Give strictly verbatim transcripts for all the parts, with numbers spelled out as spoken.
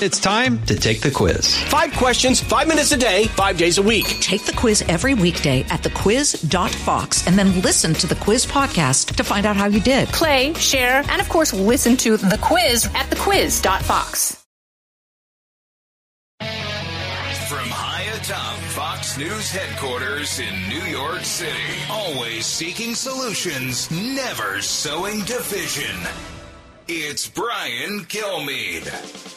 It's time to take the quiz. Five questions, five minutes a day, five days a week. Take the quiz every weekday at the quiz dot fox and then listen to the quiz podcast to find out how you did. Play, share, and of course, listen to the quiz at the quiz dot fox. From high atop Fox News headquarters in New York City, always seeking solutions, never sowing division. It's Brian Kilmeade.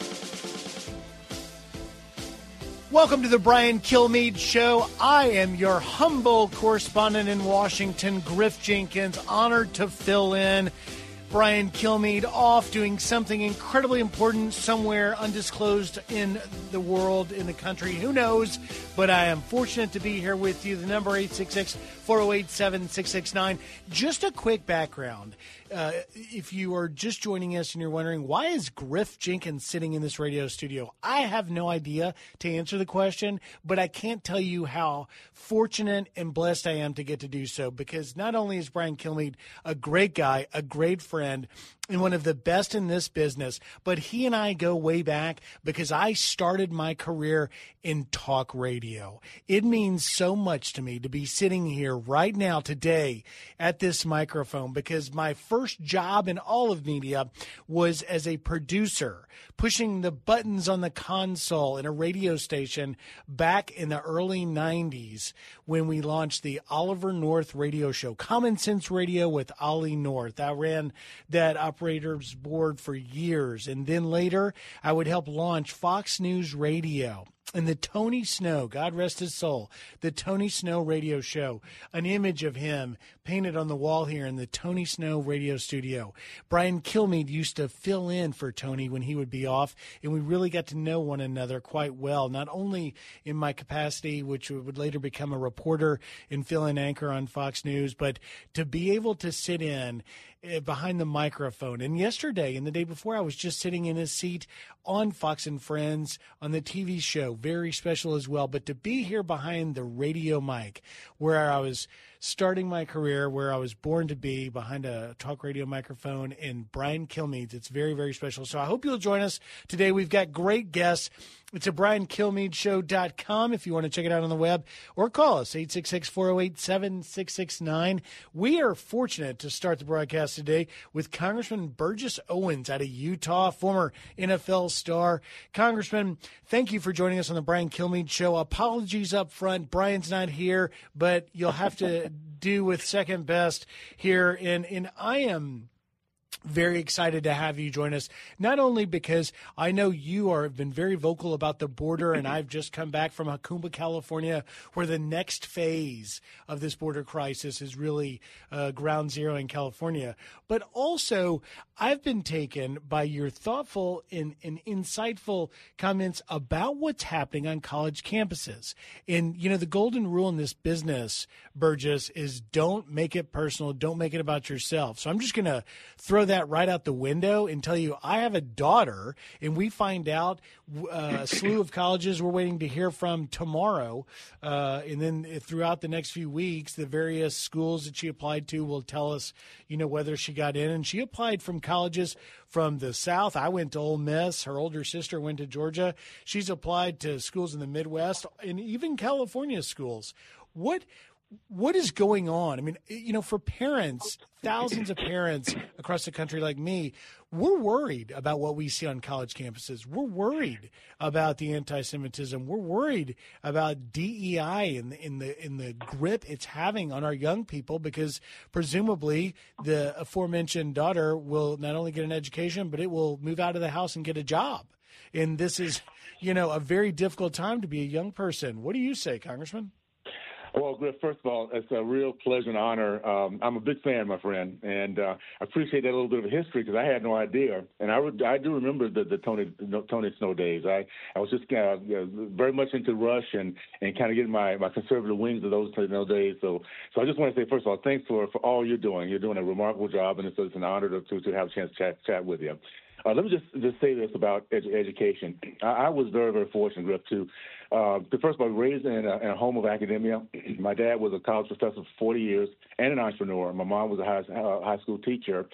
Welcome to the Brian Kilmeade Show. I am your humble correspondent in Washington, Griff Jenkins. Honored to fill in. Brian Kilmeade off doing something incredibly important somewhere undisclosed in the world, in the country. Who knows? But I am fortunate to be here with you. The number eight six six, four oh eight, seven six six nine. Just a quick background. Uh, if you are just joining us and you're wondering, why is Griff Jenkins sitting in this radio studio? I have no idea to answer the question, but I can't tell you how fortunate and blessed I am to get to do so, because not only is Brian Kilmeade a great guy, a great friend, and one of the best in this business, but he and I go way back because I started my career in talk radio. It means so much to me to be sitting here right now today at this microphone, because my first job in all of media was as a producer, pushing the buttons on the console in a radio station back in the early nineties when we launched the Oliver North radio show, Common Sense Radio with Ollie North. I ran that operators board for years, and then later I would help launch Fox News Radio and the Tony Snow, God rest his soul, the Tony Snow radio show, an image of him painted on the wall here in the Tony Snow radio studio. Brian Kilmeade used to fill in for Tony when he would be off, and we really got to know one another quite well, not only in my capacity, which would later become a reporter and fill-in anchor on Fox News, but to be able to sit in behind the microphone. And yesterday and the day before, I was just sitting in his seat on Fox and Friends on the T V show, very special as well. But to be here behind the radio mic, where I was starting my career, where I was born to be, behind a talk radio microphone, and Brian Kilmeade, it's very, very special. So I hope you'll join us today. We've got great guests. It's at brian kilmeade show dot com if you want to check it out on the web, or call us, eight six six, four oh eight, seven six six nine. We are fortunate to start the broadcast today with Congressman Burgess Owens out of Utah, former N F L star. Congressman, thank you for joining us on the Brian Kilmeade Show. Apologies up front. Brian's not here, but you'll have to do with second best here. And, and I am very excited to have you join us, not only because I know you are have been very vocal about the border, and I've just come back from Jacumba, California, where the next phase of this border crisis is really uh, ground zero in California, but also I've been taken by your thoughtful and, and insightful comments about what's happening on college campuses. And, you know, the golden rule in this business, Burgess, is don't make it personal. Don't make it about yourself. So I'm just going to throw that right out the window and tell you I have a daughter, and we find out uh, a slew of colleges we're waiting to hear from tomorrow. Uh, and then throughout the next few weeks, the various schools that she applied to will tell us, you know, whether she got in. And she applied from colleges from the South. I went to Ole Miss. Her older sister went to Georgia. She's applied to schools in the Midwest and even California schools. What What is going on? I mean, you know, for parents, thousands of parents across the country like me, we're worried about what we see on college campuses. We're worried about the anti-Semitism. We're worried about D E I and in the in the grip it's having on our young people, because presumably the aforementioned daughter will not only get an education, but it will move out of the house and get a job. And this is, you know, a very difficult time to be a young person. What do you say, Congressman? Well, Griff, first of all, it's a real pleasure and honor. Um, I'm a big fan, my friend, and uh, I appreciate that little bit of history because I had no idea. And I, would, I do remember the, the Tony the Tony Snow days. I, I was just uh, very much into Rush and, and kind of getting my, my conservative wings of those, those days. So so I just want to say, first of all, thanks for, for all you're doing. You're doing a remarkable job, and it's, it's an honor to, to, to have a chance to chat, chat with you. Uh, let me just, just say this about edu- education. I, I was very, very fortunate, Griff, to, uh, to first of all, raised in a, in a home of academia. My dad was a college professor for forty years and an entrepreneur. My mom was a high, uh, high school teacher.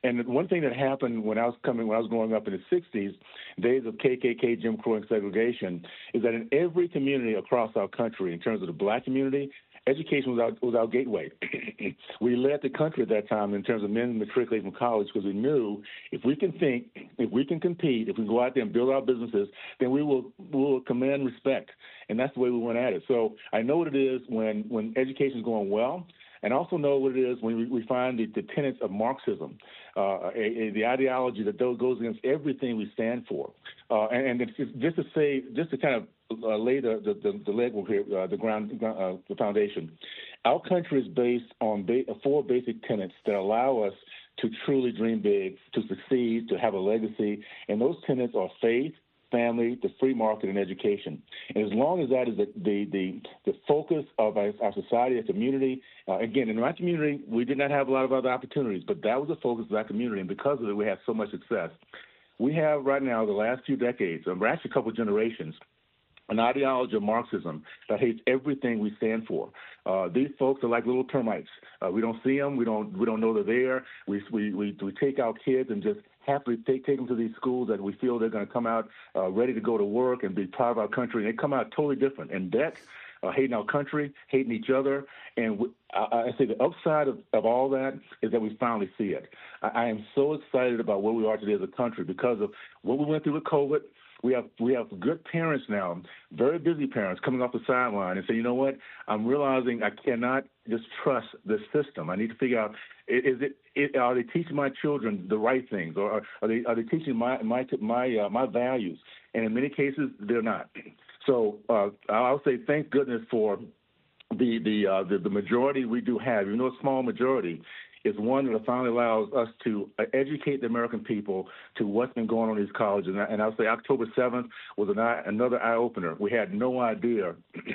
And one thing that happened when I was coming, when I was growing up in the sixties, days of K K K, Jim Crow, and segregation, is that in every community across our country, in terms of the black community, education was our, was our gateway. We led the country at that time in terms of men matriculating from college because we knew if we can think, if we can compete, if we go out there and build our businesses, then we will we will command respect. And that's the way we went at it. So I know what it is when, when education is going well, and also know what it is when we, we find the, the tenets of Marxism, uh, a, a, the ideology that goes against everything we stand for. Uh, and and it's just to say, just to kind of uh, lay the the, the, the legwork here, uh, the ground, uh, the foundation. Our country is based on ba- four basic tenets that allow us to truly dream big, to succeed, to have a legacy, and those tenets are faith, family, the free market, and education. And as long as that is the the the, the focus of our, our society, our community, uh, again, in my community, we did not have a lot of other opportunities, but that was the focus of our community, and because of it, we had so much success. We have right now, the last few decades, or actually a couple of generations, an ideology of Marxism that hates everything we stand for. Uh, these folks are like little termites. Uh, we don't see them. We don't. We don't know they're there. We we we, we take our kids and just happily take take them to these schools that we feel they're going to come out uh, ready to go to work and be proud of our country. And they come out totally different, in debt, uh, hating our country, hating each other. And we, I, I say the upside of, of all that is that we finally see it. I, I am so excited about where we are today as a country because of what we went through with COVID. We have we have good parents now, very busy parents, coming off the sideline and say, you know what, I'm realizing I cannot just trust the system. I need to figure out, is it, it are they teaching my children the right things, or are they are they teaching my my my uh, my values? And in many cases, they're not. So uh, I'll say thank goodness for the the, uh, the the majority we do have, even though a small majority, is one that finally allows us to educate the American people to what's been going on in these colleges. And, I, and I'll say October seventh was an eye, another eye-opener. We had no idea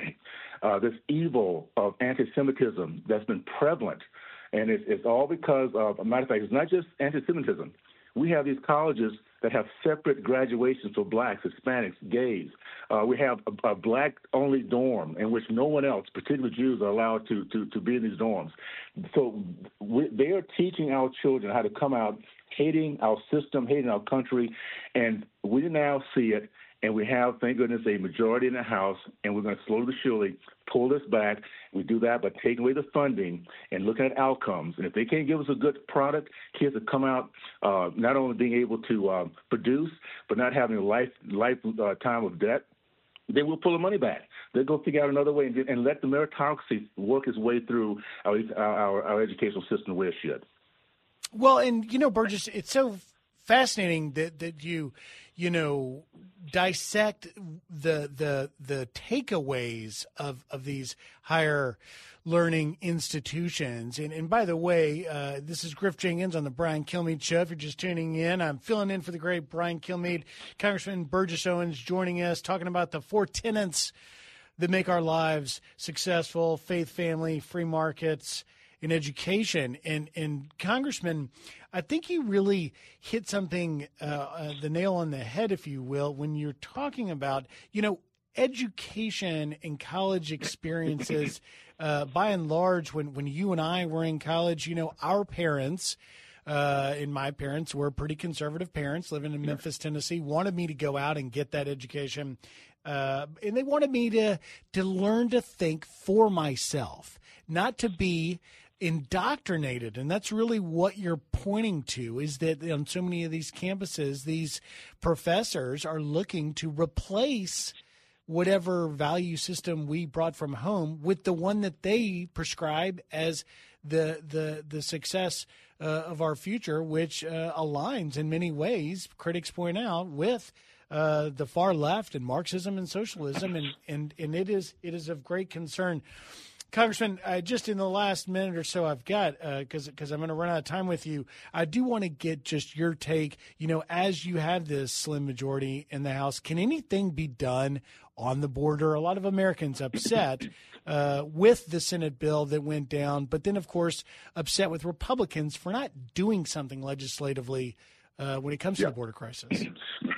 uh, this evil of anti-Semitism that's been prevalent. And it's, it's all because of, a matter of fact, it's not just anti-Semitism. We have these colleges that have separate graduations for blacks, Hispanics, gays. Uh, we have a, a black-only dorm in which no one else, particularly Jews, are allowed to, to, to be in these dorms. So we, they are teaching our children how to come out hating our system, hating our country, and we now see it. And we have, thank goodness, a majority in the House, and we're going to slowly but surely pull this back. We do that by taking away the funding and looking at outcomes. And if they can't give us a good product, kids that come out uh, not only being able to uh, produce, but not having a life, life uh, time of debt, then we'll pull the money back. They'll go figure out another way and, and let the meritocracy work its way through our, our, our educational system the way it should. Well, and, you know, Burgess, it's so fascinating that, that you, you know, dissect the the the takeaways of, of these higher learning institutions. And, and by the way, uh, this is Griff Jenkins on the Brian Kilmeade Show. If you're just tuning in, I'm filling in for the great Brian Kilmeade. Congressman Burgess Owens joining us, talking about the four tenets that make our lives successful: faith, family, free markets, in education. And, and Congressman, I think you really hit something, uh, uh, the nail on the head, if you will, when you're talking about, you know, education and college experiences. Uh, by and large, when, when you and I were in college, you know, our parents, uh, and my parents were pretty conservative parents living in Memphis, Tennessee, wanted me to go out and get that education. Uh, and they wanted me to, to learn to think for myself, not to be indoctrinated. And that's really what you're pointing to, is that on so many of these campuses, these professors are looking to replace whatever value system we brought from home with the one that they prescribe as the the the success uh, of our future, which uh, aligns in many ways, critics point out, with uh, the far left and Marxism and socialism, and, and, and it is it is of great concern. Congressman, uh, just in the last minute or so I've got, because uh, because I'm going to run out of time with you, I do want to get just your take. You know, as you have this slim majority in the House, can anything be done on the border? A lot of Americans upset uh, with the Senate bill that went down, but then, of course, upset with Republicans for not doing something legislatively uh, when it comes to yeah. the border crisis.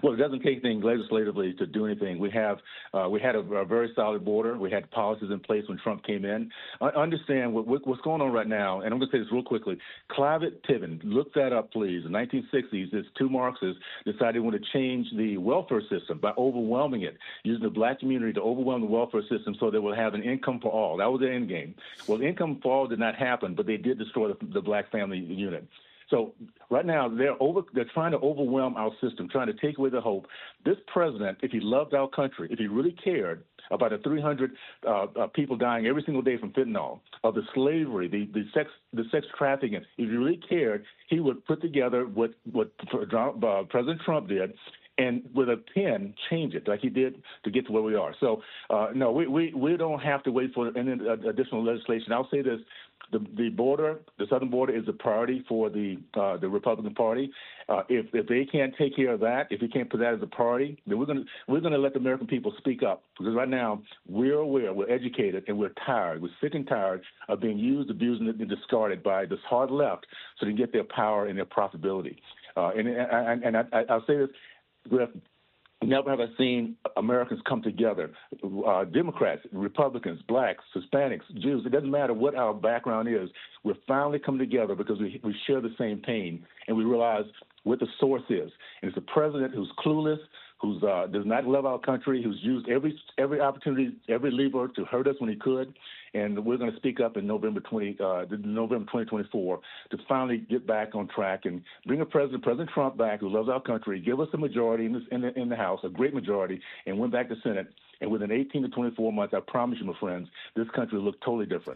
Well, it doesn't take anything legislatively to do anything. We have uh, we had a, a very solid border. We had policies in place when Trump came in. I understand what, what's going on right now, and I'm going to say this real quickly. Clive Tiven, look that up, please. In the nineteen sixties, these two Marxists decided they wanted to change the welfare system by overwhelming it, using the black community to overwhelm the welfare system so they would have an income for all. That was the end game. Well, the income for all did not happen, but they did destroy the, the black family unit. So right now they're over. They're trying to overwhelm our system, trying to take away the hope. This president, if he loved our country, if he really cared about the three hundred uh, uh, people dying every single day from fentanyl, of the slavery, the, the sex, the sex trafficking, if he really cared, he would put together what what uh, President Trump did, and with a pen change it like he did to get to where we are. So uh, no, we, we we don't have to wait for any additional legislation. I'll say this. The, the border, the southern border, is a priority for the uh, the Republican Party. Uh, if if they can't take care of that, if they can't put that as a priority, then we're going to we're going to let the American people speak up. Because right now we're aware, we're educated, and we're tired. We're sick and tired of being used, abused, and discarded by this hard left, so they can get their power and their profitability. Uh, and and, and I, I'll say this, Griff. Never have I seen Americans come together, uh, Democrats, Republicans, blacks, Hispanics, Jews. It doesn't matter what our background is. We're finally come together because we, we share the same pain, and we realize what the source is. And it's a president who's clueless, who uh, does not love our country, who's used every every opportunity, every lever to hurt us when he could. And we're going to speak up in November twenty, uh, November twenty twenty-four to finally get back on track and bring a president, President Trump, back who loves our country, give us a majority in, this, in, the, in the House, a great majority, and win back the Senate. And within eighteen to twenty-four months, I promise you, my friends, this country will look totally different.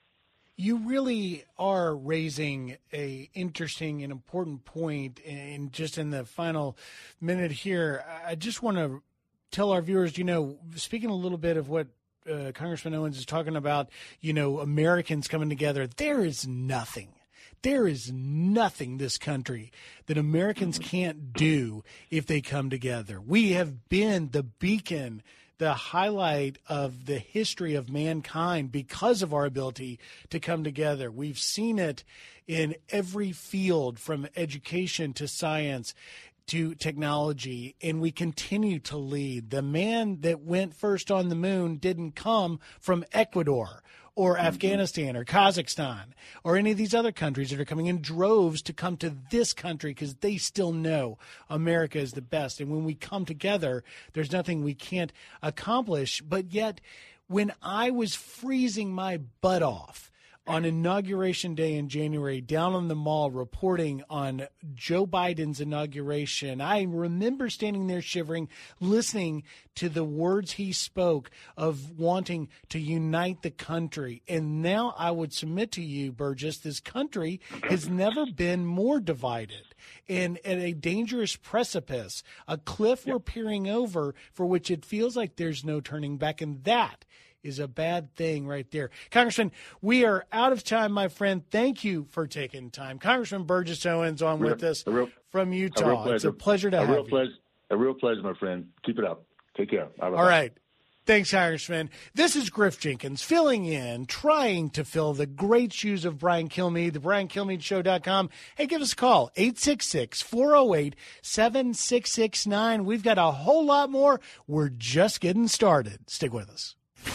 You really are raising a interesting and important point. And just in the final minute here, I just want to tell our viewers, you know, speaking a little bit of what uh, Congressman Owens is talking about, you know, Americans coming together, there is nothing. There is nothing this country that Americans can't do if they come together. We have been the beacon, the highlight of the history of mankind because of our ability to come together. We've seen it in every field, from education to science to technology, and we continue to lead. The man that went first on the moon didn't come from Ecuador or Afghanistan or Kazakhstan or any of these other countries that are coming in droves to come to this country because they still know America is the best. And when we come together, there's nothing we can't accomplish. But yet, when I was freezing my butt off on Inauguration Day in January, down on the mall reporting on Joe Biden's inauguration, I remember standing there shivering, listening to the words he spoke of wanting to unite the country. And now I would submit to you, Burgess, this country has never been more divided and at a dangerous precipice, a cliff we're peering over for which it feels like there's no turning back. And that is a bad thing right there. Congressman, we are out of time, my friend. Thank you for taking time. Congressman Burgess Owens on real, with us real, from Utah. It's a pleasure to a have real you. Pleasure, a real pleasure, my friend. Keep it up. Take care. All right. Thanks, Congressman. This is Griff Jenkins filling in, trying to fill the great shoes of Brian Kilmeade, the brian kilmeade show dot com. Hey, give us a call, eight six six, four oh eight, seven six six nine. We've got a whole lot more. We're just getting started. Stick with us.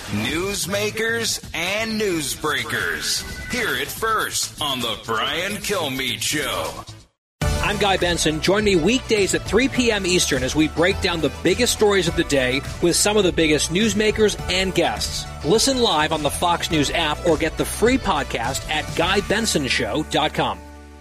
Newsmakers and newsbreakers. Hear it first on the Brian Kilmeade Show. I'm Guy Benson. Join me weekdays at three p.m. Eastern as we break down the biggest stories of the day with some of the biggest newsmakers and guests. Listen live on the Fox News app or get the free podcast at guy benson show dot com.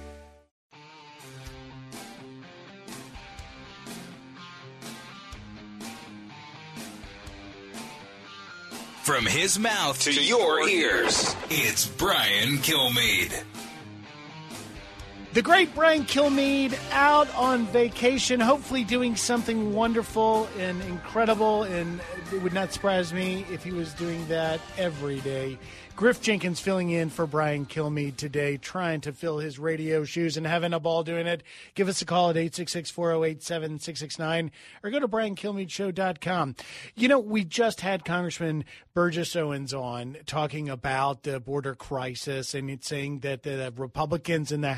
From his mouth to your ears, it's Brian Kilmeade. The great Brian Kilmeade out on vacation, hopefully doing something wonderful and incredible, and it would not surprise me if he was doing that every day. Griff Jenkins filling in for Brian Kilmeade today, trying to fill his radio shoes and having a ball doing it. Give us a call at eight six six, four oh eight, seven six six nine or go to brian kilmeade show dot com. You know, we just had Congressman Burgess Owens on talking about the border crisis, and it's saying that the Republicans in the House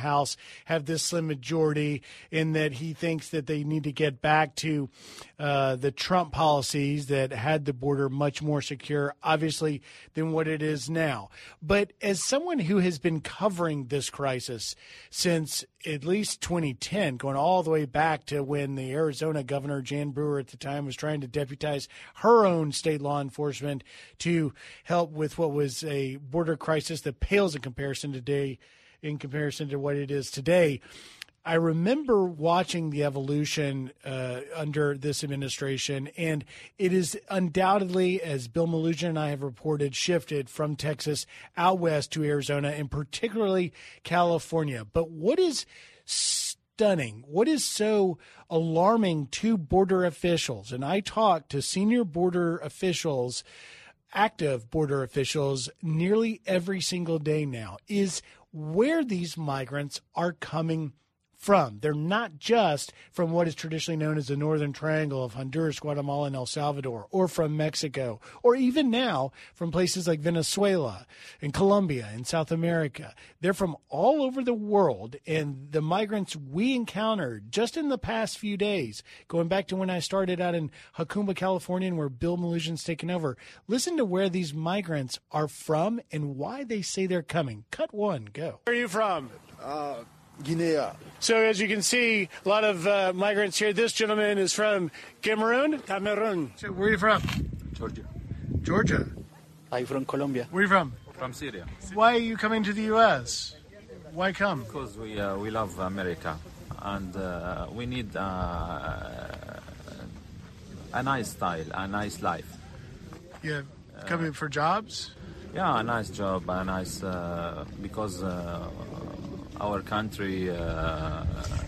have this slim majority, in that he thinks that they need to get back to uh, the Trump policies that had the border much more secure, obviously, than what it is now. But as someone who has been covering this crisis since at least twenty ten, going all the way back to when the Arizona governor, Jan Brewer at the time, was trying to deputize her own state law enforcement to help with what was a border crisis that pales in comparison today, in comparison to what it is today. I remember watching the evolution uh, under this administration, and it is undoubtedly, as Bill Melugin and I have reported, shifted from Texas out west to Arizona, and particularly California. But what is stunning, what is so alarming to border officials, and I talk to senior border officials, active border officials, nearly every single day now, is where these migrants are coming from. They're not just from what is traditionally known as the Northern Triangle of Honduras, Guatemala, and El Salvador, or from Mexico, or even now from places like Venezuela and Colombia and South America. They're from all over the world, and the migrants we encountered just in the past few days, going back to when I started out in Jacumba, California, and where Bill Melugin's taken over, listen to where these migrants are from and why they say they're coming. Cut one, go. Where are you from? Uh, Guinea. So as you can see, a lot of uh, migrants here. This gentleman is from Cameroon. Cameroon. So where are you from? Georgia. Georgia. I'm from Colombia. Where are you from? From Syria. Why are you coming to the U S? Why come? Because we uh, we love America, and uh, we need uh, a nice style, a nice life. Yeah, coming uh, for jobs? Yeah, a nice job, a nice uh, because. Uh, Our country, uh, uh,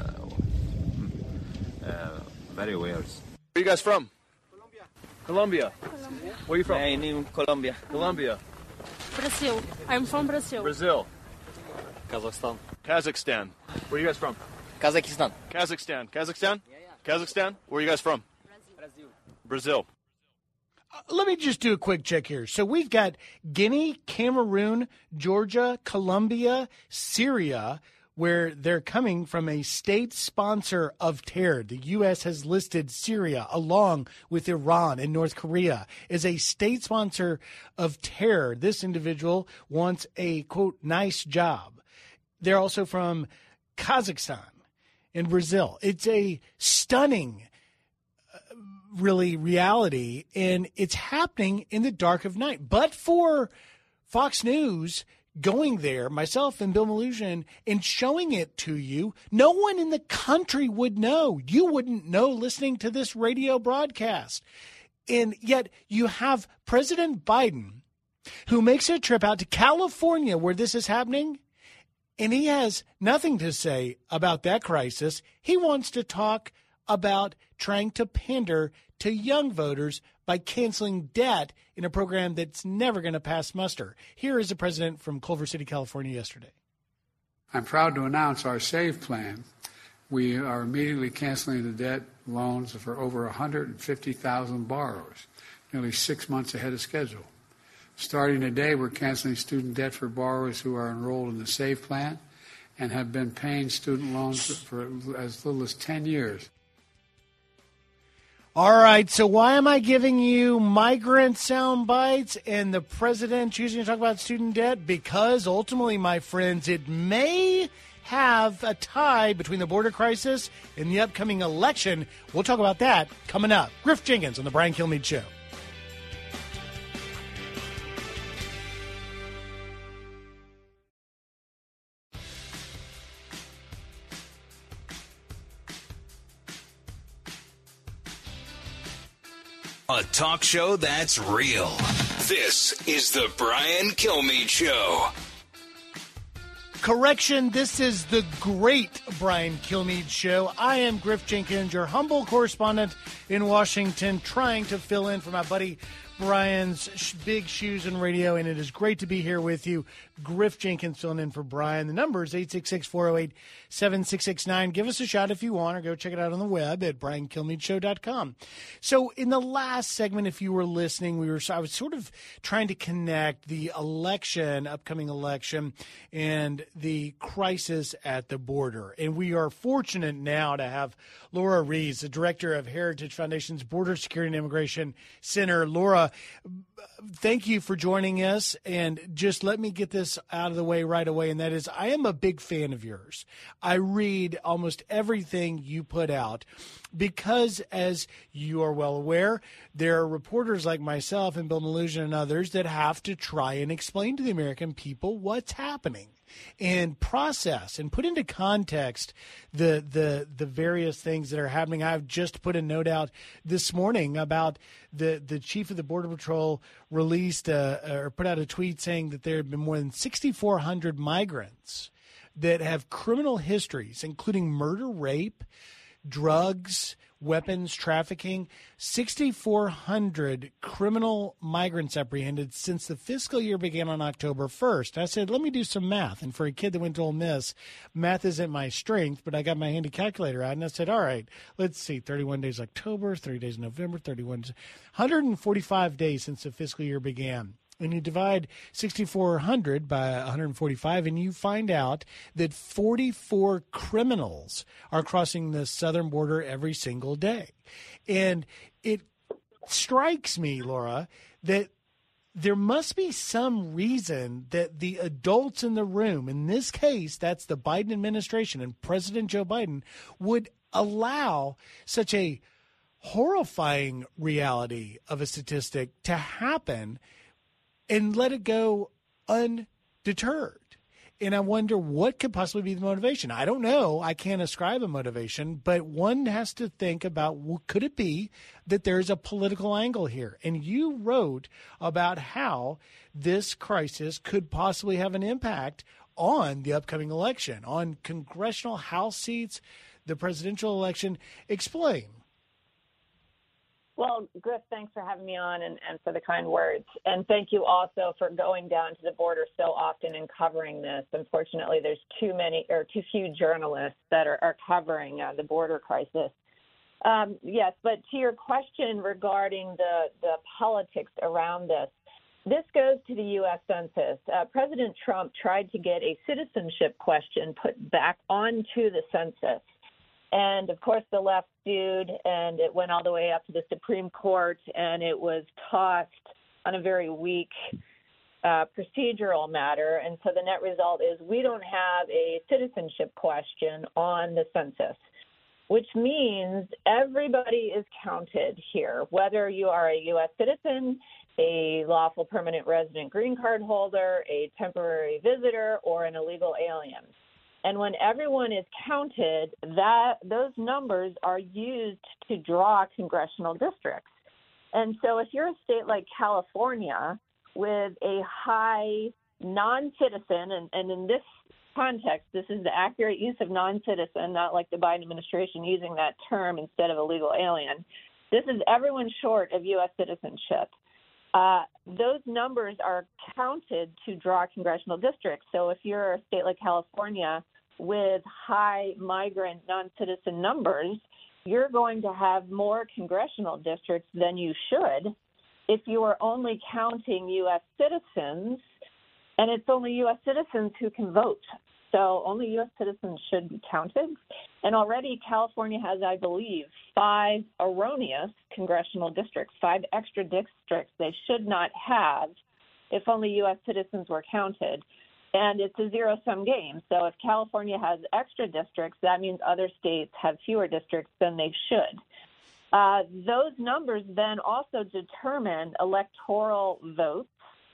very weird. Where are you guys from? Colombia. Colombia. Colombia. Where are you from? I'm in Colombia. Colombia. Brazil. I'm from Brazil. Brazil. Kazakhstan. Kazakhstan. Where are you guys from? Kazakhstan. Kazakhstan. Kazakhstan? Yeah, yeah. Kazakhstan? Where are you guys from? Brazil. Brazil. Uh, let me just do a quick check here. So we've got Guinea, Cameroon, Georgia, Colombia, Syria, where they're coming from a state sponsor of terror. The U S has listed Syria, along with Iran and North Korea, as a state sponsor of terror. This individual wants a, quote, nice job. They're also from Kazakhstan and Brazil. It's a stunning really reality, and it's happening in the dark of night. But for Fox News going there, myself and Bill Melugin, and showing it to you, no one in the country would know. You wouldn't know listening to this radio broadcast. And yet you have President Biden, who makes a trip out to California where this is happening, and he has nothing to say about that crisis. He wants to talk about trying to pander to young voters by canceling debt in a program that's never going to pass muster. Here is the president from Culver City, California, yesterday. I'm proud to announce our SAVE plan. We are immediately canceling the debt loans for over one hundred fifty thousand borrowers, nearly six months ahead of schedule. Starting today, we're canceling student debt for borrowers who are enrolled in the SAVE plan and have been paying student loans for as little as ten years. All right, so why am I giving you migrant sound bites and the president choosing to talk about student debt? Because ultimately, my friends, it may have a tie between the border crisis and the upcoming election. We'll talk about that coming up. Griff Jenkins on the Brian Kilmeade Show. A talk show that's real. This is the Brian Kilmeade Show. Correction, this is the great Brian Kilmeade Show. I am Griff Jenkins, your humble correspondent in Washington, trying to fill in for my buddy Brian's sh- Big Shoes and Radio, and it is great to be here with you. Griff Jenkins filling in for Brian. The number is eight six six, four oh eight, seven six six nine. Give us a shot if you want, or go check it out on the web at brian kilmeade show dot com. So in the last segment, if you were listening, we were I was sort of trying to connect the election, upcoming election, and the crisis at the border. And we are fortunate now to have Laura Rees, the director of Heritage Foundation's Border Security and Immigration Center. Laura, thank you for joining us. And just let me get this out of the way right away, and that is I am a big fan of yours. I read almost everything you put out because, as you are well aware, there are reporters like myself and Bill Malugin and others that have to try and explain to the American people what's happening and process and put into context the the the various things that are happening. I've just put a note out this morning about the, the chief of the Border Patrol released a, or put out a tweet saying that there have been more than sixty-four hundred migrants that have criminal histories, including murder, rape, drugs, weapons trafficking. sixty-four hundred criminal migrants apprehended since the fiscal year began on October first. I said, let me do some math. And for a kid that went to Ole Miss, math isn't my strength, but I got my handy calculator out, and I said, all right, let's see, thirty-one days October, thirty days November, thirty-one, one hundred forty-five days since the fiscal year began. And you divide sixty-four hundred by one hundred forty-five, and you find out that forty-four criminals are crossing the southern border every single day. And it strikes me, Laura, that there must be some reason that the adults in the room, in this case, that's the Biden administration and President Joe Biden, would allow such a horrifying reality of a statistic to happen and let it go undeterred. And I wonder what could possibly be the motivation. I don't know. I can't ascribe a motivation, but one has to think about, well, could it be that there's a political angle here? And you wrote about how this crisis could possibly have an impact on the upcoming election, on congressional House seats, the presidential election. Explain. Well, Griff, thanks for having me on and, and for the kind words. And thank you also for going down to the border so often and covering this. Unfortunately, there's too many or too few journalists that are, are covering uh, the border crisis. Um, yes, but to your question regarding the, the politics around this, this goes to the U S Census. Uh, President Trump tried to get a citizenship question put back onto the census. And, of course, the left sued, and it went all the way up to the Supreme Court, and it was tossed on a very weak uh, procedural matter. And so the net result is we don't have a citizenship question on the census, which means everybody is counted here, whether you are a U S citizen, a lawful permanent resident green card holder, a temporary visitor, or an illegal alien. And when everyone is counted, that those numbers are used to draw congressional districts. And so if you're a state like California with a high non-citizen, and, and in this context, this is the accurate use of non-citizen, not like the Biden administration using that term instead of illegal alien. This is everyone short of U S citizenship. Uh, those numbers are counted to draw congressional districts. So if you're a state like California with high migrant non-citizen numbers, you're going to have more congressional districts than you should if you are only counting U S citizens, and it's only U S citizens who can vote. So only U S citizens should be counted. And already California has, I believe, five erroneous congressional districts, five extra districts they should not have if only U S citizens were counted. And it's a zero-sum game. So if California has extra districts, that means other states have fewer districts than they should. Uh, those numbers then also determine electoral votes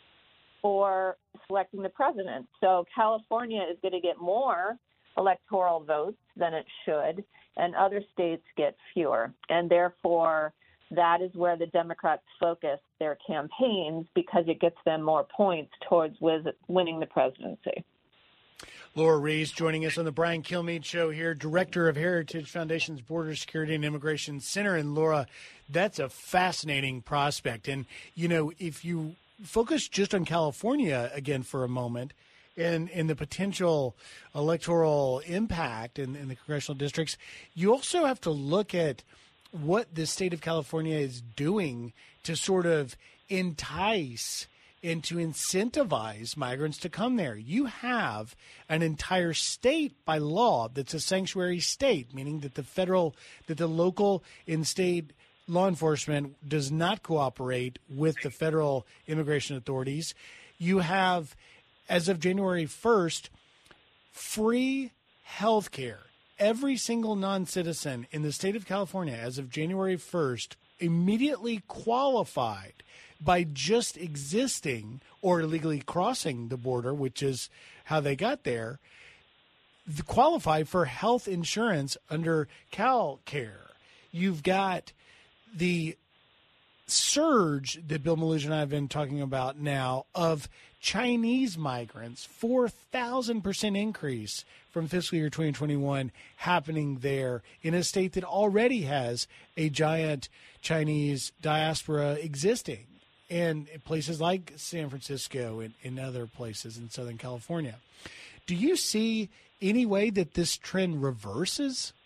for selecting the president. So California is going to get more electoral votes than it should, and other states get fewer. And therefore, that is where the Democrats focus their campaigns because it gets them more points towards winning the presidency. Laura Rees joining us on the Brian Kilmeade Show here, Director of Heritage Foundation's Border Security and Immigration Center. And Laura, that's a fascinating prospect. And, you know, if you focus just on California again for a moment and, and the potential electoral impact in, in the congressional districts, you also have to look at what the state of California is doing to sort of entice and to incentivize migrants to come there. You have an entire state by law that's a sanctuary state, meaning that the federal, that the local and state law enforcement does not cooperate with the federal immigration authorities. You have, as of January first, free health care. Every single non-citizen in the state of California, as of January first, immediately qualified by just existing or illegally crossing the border, which is how they got there, qualify for health insurance under CalCare. You've got the surge that Bill Maloof and I have been talking about now of Chinese migrants, four thousand percent increase from fiscal year twenty twenty-one happening there in a state that already has a giant Chinese diaspora existing, and places like San Francisco and, and other places in Southern California. Do you see any way that this trend reverses?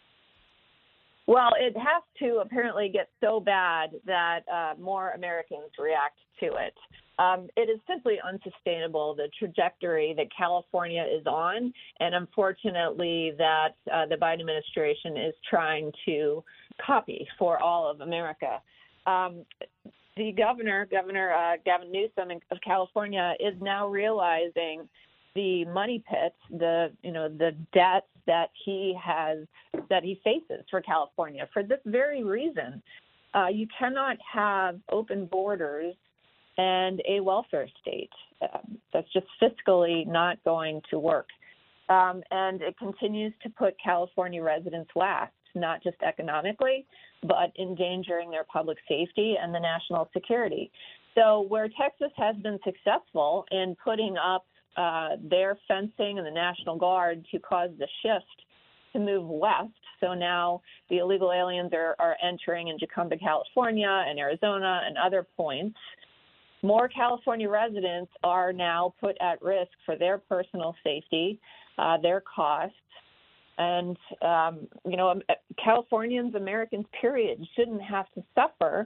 Well, it has to apparently get so bad that uh, more Americans react to it. Um, it is simply unsustainable, the trajectory that California is on, and unfortunately that uh, the Biden administration is trying to copy for all of America. Um, the governor, Governor uh, Gavin Newsom of California, is now realizing the money pit, the you know the debts that he has that he faces for California. For this very reason, uh, you cannot have open borders and a welfare state. Um, that's just fiscally not going to work, um, and it continues to put California residents last, not just economically, but endangering their public safety and the national security. So where Texas has been successful in putting up Uh, their fencing and the National Guard to cause the shift to move west. So now the illegal aliens are, are entering in Tacoma, California and Arizona and other points. More California residents are now put at risk for their personal safety, uh, their costs. And, um, you know, Californians, Americans, period, shouldn't have to suffer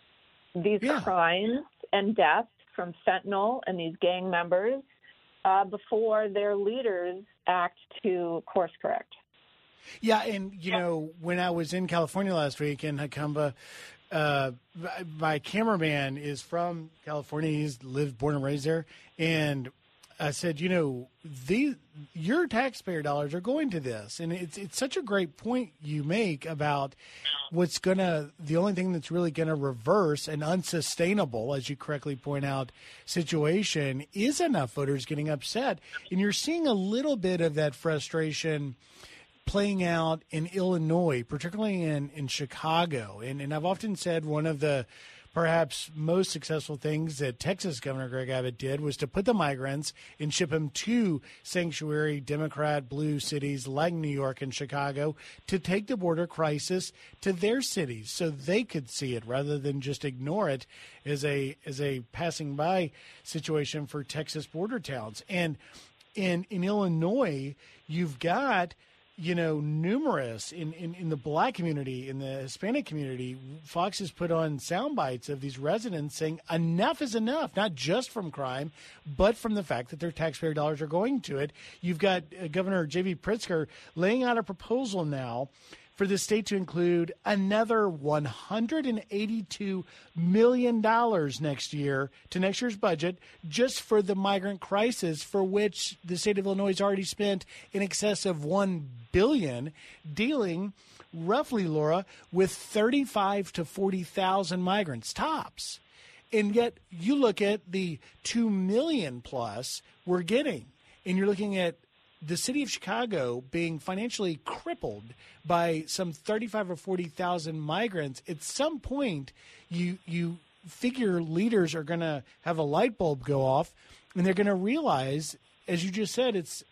these yeah. crimes and deaths from fentanyl and these gang members Uh, before their leaders act to course correct. Yeah, and, you know, when I was in California last week in Tacoma, uh, my cameraman is from California. He's lived, born and raised there. And I said, you know, the, your taxpayer dollars are going to this. And it's it's such a great point you make about what's going to, the only thing that's really going to reverse an unsustainable, as you correctly point out, situation is enough voters getting upset. And you're seeing a little bit of that frustration playing out in Illinois, particularly in, in Chicago. And, and I've often said one of the perhaps most successful things that Texas Governor Greg Abbott did was to put the migrants and ship them to sanctuary Democrat blue cities like New York and Chicago to take the border crisis to their cities so they could see it rather than just ignore it as a as a passing by situation for Texas border towns. And in in Illinois, you've got you know, numerous in, in, in the black community, in the Hispanic community. Fox has put on sound bites of these residents saying enough is enough, not just from crime, but from the fact that their taxpayer dollars are going to it. You've got uh, Governor J B Pritzker laying out a proposal now for the state to include another one hundred eighty-two million dollars next year to next year's budget just for the migrant crisis, for which the state of Illinois has already spent in excess of one billion dollars, dealing roughly, Laura, with thirty-five to forty thousand migrants tops. And yet you look at the two million plus we're getting, and you're looking at the city of Chicago being financially crippled by some thirty-five or forty thousand migrants. At some point, you you figure leaders are going to have a light bulb go off, and they're going to realize, as you just said, it's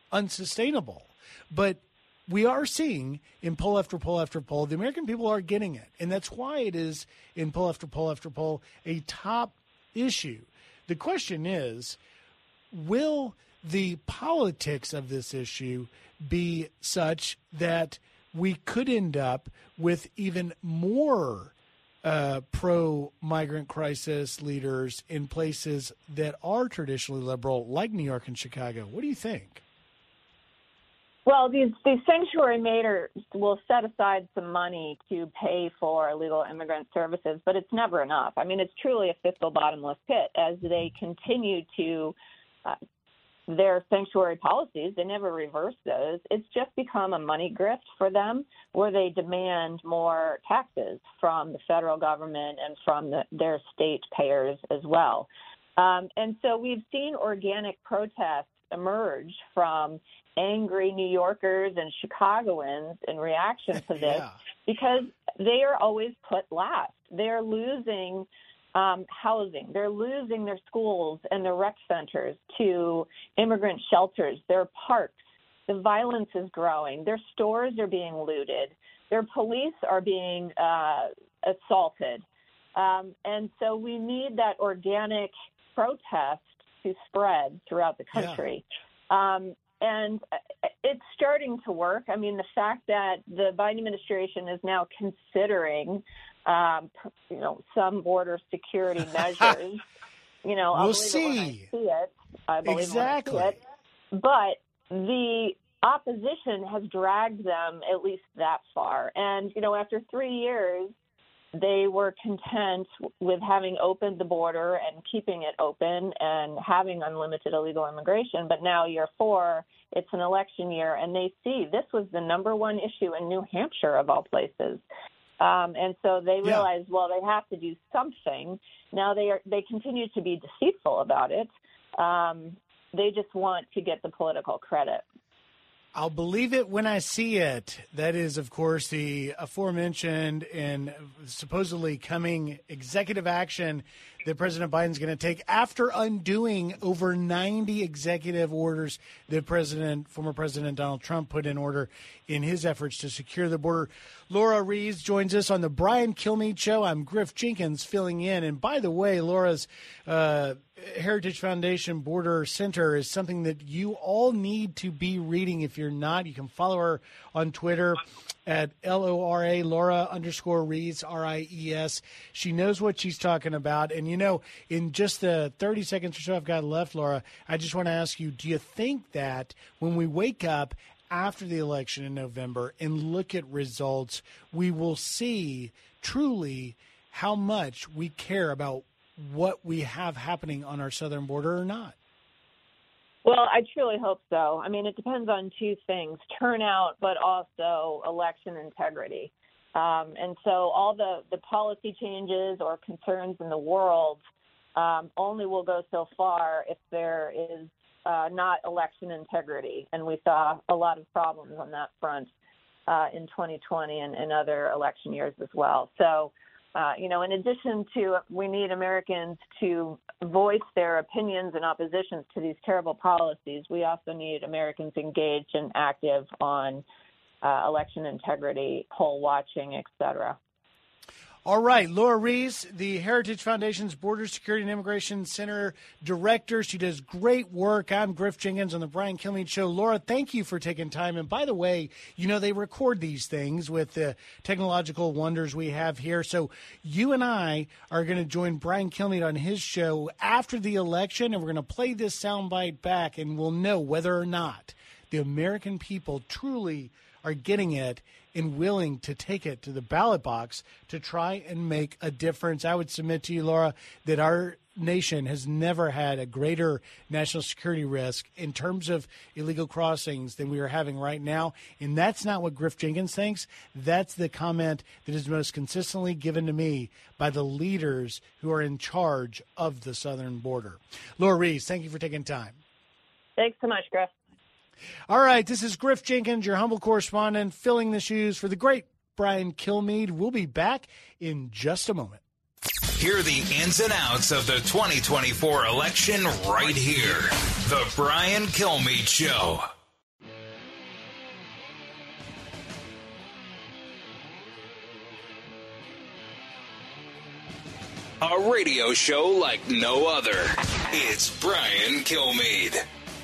unsustainable. But we are seeing in poll after poll after poll, the American people are getting it. And that's why it is in poll after poll after poll a top issue. The question is, will the politics of this issue be such that we could end up with even more uh, pro-migrant crisis leaders in places that are traditionally liberal, like New York and Chicago? What do you think? Well, these, these sanctuary mayors will set aside some money to pay for illegal immigrant services, but it's never enough. I mean, it's truly a fiscal bottomless pit as they continue to uh, their sanctuary policies. They never reverse those. It's just become a money grift for them where they demand more taxes from the federal government and from the, their state payers as well. Um, and so we've seen organic protests emerge from angry New Yorkers and Chicagoans in reaction to this yeah. because they are always put last. They're losing um, housing. They're losing their schools and their rec centers to immigrant shelters, their parks. The violence is growing. Their stores are being looted. Their police are being uh, assaulted. Um, and so we need that organic protest to spread throughout the country. Yeah. Um, and it's starting to work. I mean, the fact that the Biden administration is now considering, um, you know, some border security measures, you know, I'll we'll believe see. it when I see it. I believe exactly. when I see it. But the opposition has dragged them at least that far. And, you know, after three years, they were content with having opened the border and keeping it open and having unlimited illegal immigration. But now year four, it's an election year, and they see this was the number one issue in New Hampshire, of all places. Um, and so they Yeah. realize, well, they have to do something. Now they are they continue to be deceitful about it. Um, they just want to get the political credit. I'll believe it when I see it. That is, of course, the aforementioned and supposedly coming executive action that President Biden's going to take after undoing over ninety executive orders that President, former President Donald Trump put in order in his efforts to secure the border. Laura Rees joins us on the Brian Kilmeade Show. I'm Griff Jenkins filling in. And by the way, Laura's uh, Heritage Foundation Border Center is something that you all need to be reading. If you're not, you can follow her on Twitter at L O R A, Laura underscore Rees, R I E S. She knows what she's talking about. And, you know, in just the thirty seconds or so I've got left, Laura, I just want to ask you, do you think that when we wake up after the election in November and look at results, we will see truly how much we care about what we have happening on our southern border or not? Well, I truly hope so. I mean, it depends on two things, turnout, but also election integrity. Um, and so all the, the policy changes or concerns in the world um, only will go so far if there is uh, not election integrity. And we saw a lot of problems on that front uh, in twenty twenty and, and other election years as well. So, Uh, you know, in addition to we need Americans to voice their opinions and oppositions to these terrible policies, we also need Americans engaged and active on uh, election integrity, poll watching, et cetera. All right, Laura Rees, the Heritage Foundation's Border Security and Immigration Center Director. She does great work. I'm Griff Jenkins on the Brian Kilmeade Show. Laura, thank you for taking time. And by the way, you know, they record these things with the technological wonders we have here. So you and I are going to join Brian Kilmeade on his show after the election, and we're going to play this soundbite back, and we'll know whether or not the American people truly are getting it and willing to take it to the ballot box to try and make a difference. I would submit to you, Laura, that our nation has never had a greater national security risk in terms of illegal crossings than we are having right now. And that's not what Griff Jenkins thinks. That's the comment that is most consistently given to me by the leaders who are in charge of the southern border. Laura Rees, thank you for taking time. Thanks so much, Griff. All right, this is Griff Jenkins, your humble correspondent, filling the shoes for the great Brian Kilmeade. We'll be back in just a moment. Hear the ins and outs of the twenty twenty-four election right here. The Brian Kilmeade Show. A radio show like no other. It's Brian Kilmeade.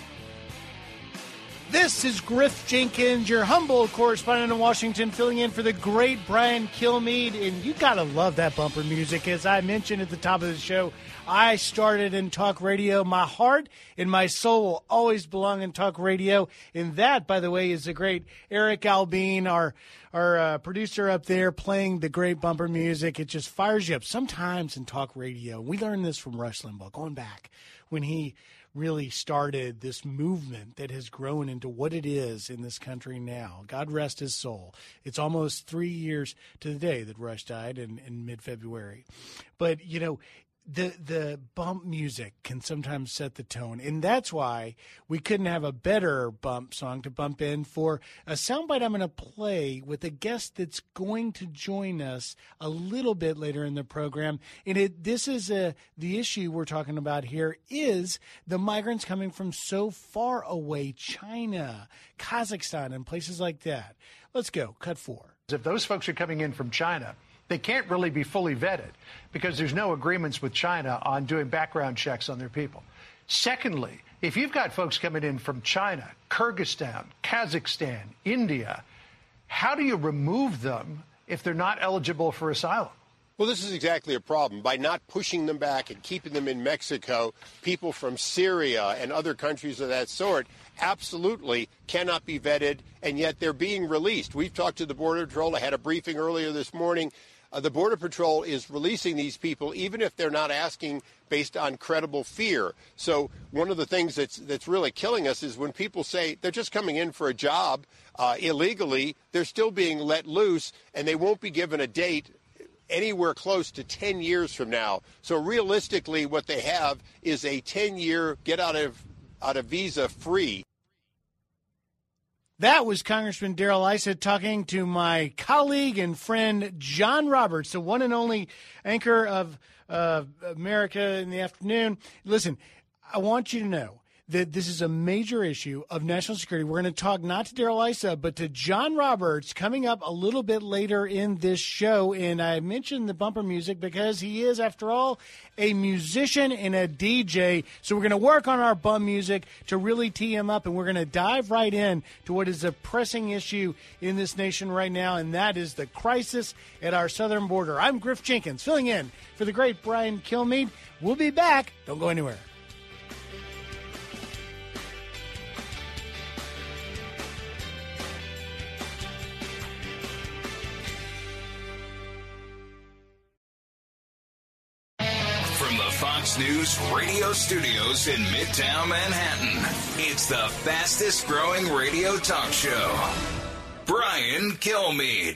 This is Griff Jenkins, your humble correspondent in Washington, filling in for the great Brian Kilmeade. And you got to love that bumper music. As I mentioned at the top of the show, I started in talk radio. My heart and my soul will always belong in talk radio. And that, by the way, is the great Eric Albine, our our uh, producer up there, playing the great bumper music. It just fires you up. Sometimes in talk radio, we learned this from Rush Limbaugh, going back when he really started this movement that has grown into what it is in this country now. God rest his soul. It's almost three years to the day that Rush died in, in mid-February. But, you know, the the bump music can sometimes set the tone, and that's why we couldn't have a better bump song to bump in for a soundbite I'm going to play with a guest that's going to join us a little bit later in the program. And it this is a the issue we're talking about here is the migrants coming from so far away, China, Kazakhstan, and places like that. Let's go. Cut four. If those folks are coming in from China, they can't really be fully vetted because there's no agreements with China on doing background checks on their people. Secondly, if you've got folks coming in from China, Kyrgyzstan, Kazakhstan, India, how do you remove them if they're not eligible for asylum? Well, this is exactly a problem. By not pushing them back and keeping them in Mexico, people from Syria and other countries of that sort absolutely cannot be vetted, and yet they're being released. We've talked to the Border Patrol. I had a briefing earlier this morning. Uh, the Border Patrol is releasing these people even if they're not asking based on credible fear. So one of the things that's that's really killing us is when people say they're just coming in for a job uh, illegally, they're still being let loose, and they won't be given a date anywhere close to ten years from now. So realistically, what they have is a ten-year get out of out of visa free. That was Congressman Darrell Issa talking to my colleague and friend John Roberts, the one and only anchor of uh, America in the Afternoon. Listen, I want you to know that this is a major issue of national security. We're going to talk not to Darrell Issa, but to John Roberts coming up a little bit later in this show. And I mentioned the bumper music because he is, after all, a musician and a D J. So we're going to work on our bum music to really tee him up, and we're going to dive right in to what is a pressing issue in this nation right now, and that is the crisis at our southern border. I'm Griff Jenkins, filling in for the great Brian Kilmeade. We'll be back. Don't go anywhere. Fox News radio studios in Midtown Manhattan. It's the fastest growing radio talk show. Brian Kilmeade.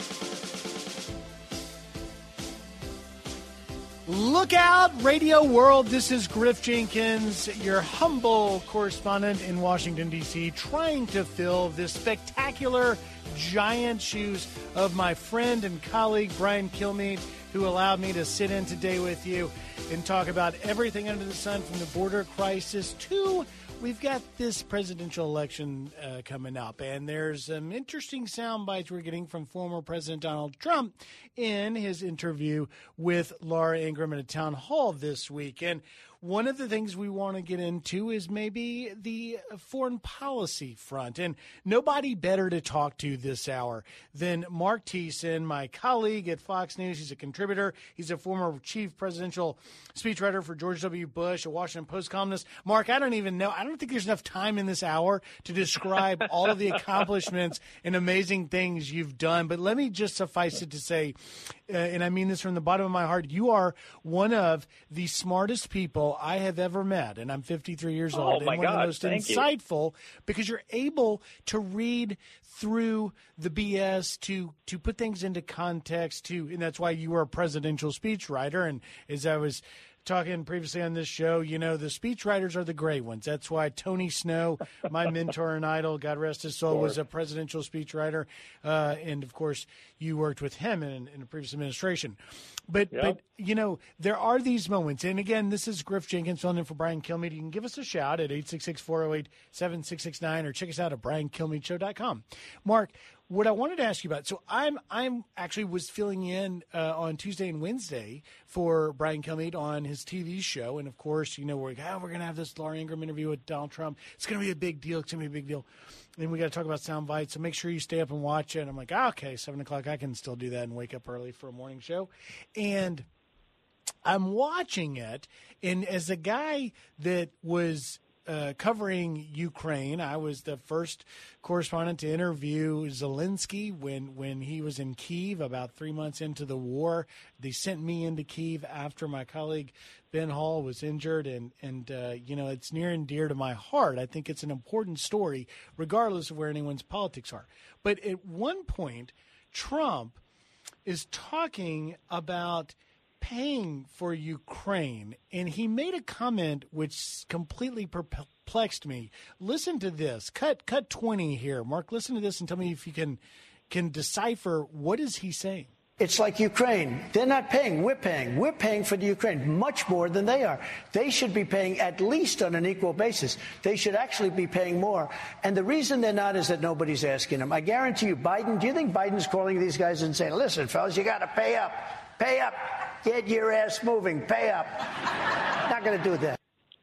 Look out, radio world. This is Griff Jenkins, your humble correspondent in Washington, D C, trying to fill the spectacular giant shoes of my friend and colleague, Brian Kilmeade, who allowed me to sit in today with you and talk about everything under the sun, from the border crisis to we've got this presidential election uh, coming up. And there's some interesting sound bites we're getting from former President Donald Trump in his interview with Laura Ingraham at a town hall this week. And one of the things we want to get into is maybe the foreign policy front. And nobody better to talk to this hour than Mark Thiessen, my colleague at Fox News. He's a contributor. He's a former chief presidential speechwriter for George W. Bush, a Washington Post columnist. Mark, I don't even know. I don't think there's enough time in this hour to describe all of the accomplishments and amazing things you've done. But let me just suffice it to say, uh, and I mean this from the bottom of my heart, you are one of the smartest people I have ever met, and I'm fifty-three years oh, old, and my one God, of the most insightful you. because you're able to read through the B S, to to put things into context, to, and that's why you were a presidential speechwriter. And as I was talking previously on this show, you know, the speechwriters are the great ones. That's why Tony Snow, my mentor and idol, God rest his soul, was a presidential speechwriter. Uh, and, of course, you worked with him in, in a previous administration. But, yep. but, you know, there are these moments. And, again, this is Griff Jenkins filling in for Brian Kilmeade. You can give us a shout at eight six six, four oh eight, seven six six nine or check us out at brian kilmeade show dot com. Mark, what I wanted to ask you about, so I'm I'm actually was filling in uh, on Tuesday and Wednesday for Brian Kilmeade on his T V show, and of course, you know, we're oh, we're going to have this Laura Ingraham interview with Donald Trump. It's going to be a big deal. It's going to be a big deal. And we got to talk about sound bites, so make sure you stay up and watch it. And I'm like, oh, okay, seven o'clock, I can still do that and wake up early for a morning show. And I'm watching it, and as a guy that was Uh, covering Ukraine, I was the first correspondent to interview Zelensky when, when he was in Kyiv about three months into the war. They sent me into Kyiv after my colleague Ben Hall was injured, and, and uh, you know, it's near and dear to my heart. I think it's an important story, regardless of where anyone's politics are. But at one point, Trump is talking about paying for Ukraine, and he made a comment which completely perplexed me. Listen to this. Cut cut twenty here. Mark, listen to this and tell me if you can can decipher what is he saying. It's like Ukraine. They're not paying. We're paying. We're paying for the Ukraine much more than they are. They should be paying at least on an equal basis. They should actually be paying more. And the reason they're not is that nobody's asking them. I guarantee you, Biden, do you think Biden's calling these guys and saying, listen, fellas, you got to pay up. Pay up. Get your ass moving. Pay up. Not going to do that.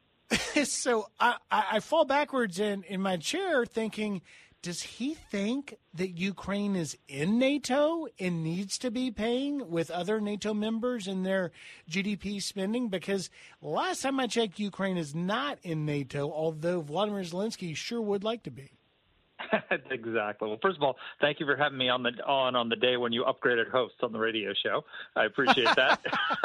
So I, I fall backwards in, in my chair thinking, does he think that Ukraine is in NATO and needs to be paying with other NATO members in their G D P spending? Because last time I checked, Ukraine is not in NATO, although Vladimir Zelensky sure would like to be. Exactly. Well, first of all, thank you for having me on the on on the day when you upgraded hosts on the radio show. I appreciate that.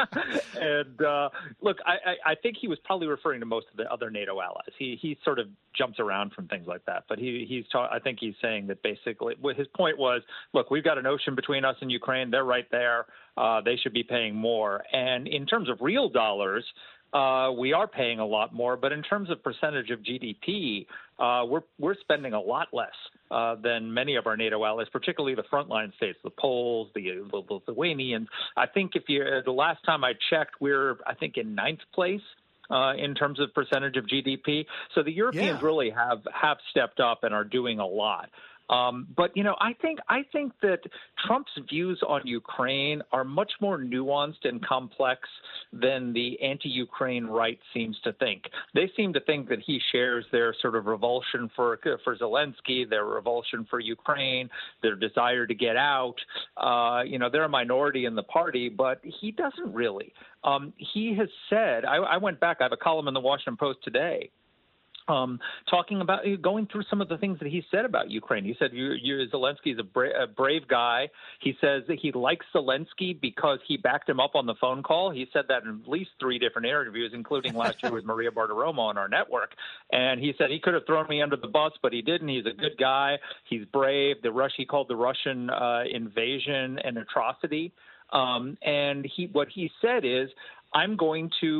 and uh, look, I, I, I think he was probably referring to most of the other NATO allies. He he sort of jumps around from things like that, but he he's ta- I think he's saying that basically what his point was. Look, we've got an ocean between us and Ukraine. They're right there. Uh, they should be paying more. And in terms of real dollars, Uh, we are paying a lot more, but in terms of percentage of G D P, uh, we're we're spending a lot less uh, than many of our NATO allies, particularly the frontline states, the Poles, the, the Lithuanians. I think if you the last time I checked, we're I think in ninth place uh, in terms of percentage of G D P. So the Europeans yeah. really have have stepped up and are doing a lot. Um, but, you know, I think I think that Trump's views on Ukraine are much more nuanced and complex than the anti-Ukraine right seems to think. They seem to think that he shares their sort of revulsion for for Zelensky, their revulsion for Ukraine, their desire to get out. Uh, you know, they're a minority in the party, but he doesn't really. Um, he has said, I, I went back, I have a column in the Washington Post today, Um, talking about going through some of the things that he said about Ukraine. He said you, you, Zelensky's a, bra- a brave guy. He says that he likes Zelensky because he backed him up on the phone call. He said that in at least three different interviews, including last year with Maria Bartiromo on our network. And he said he could have thrown me under the bus, but he didn't. He's a good guy. He's brave. The Rush, he called the Russian uh, invasion an atrocity. Um, and he, what he said is, I'm going to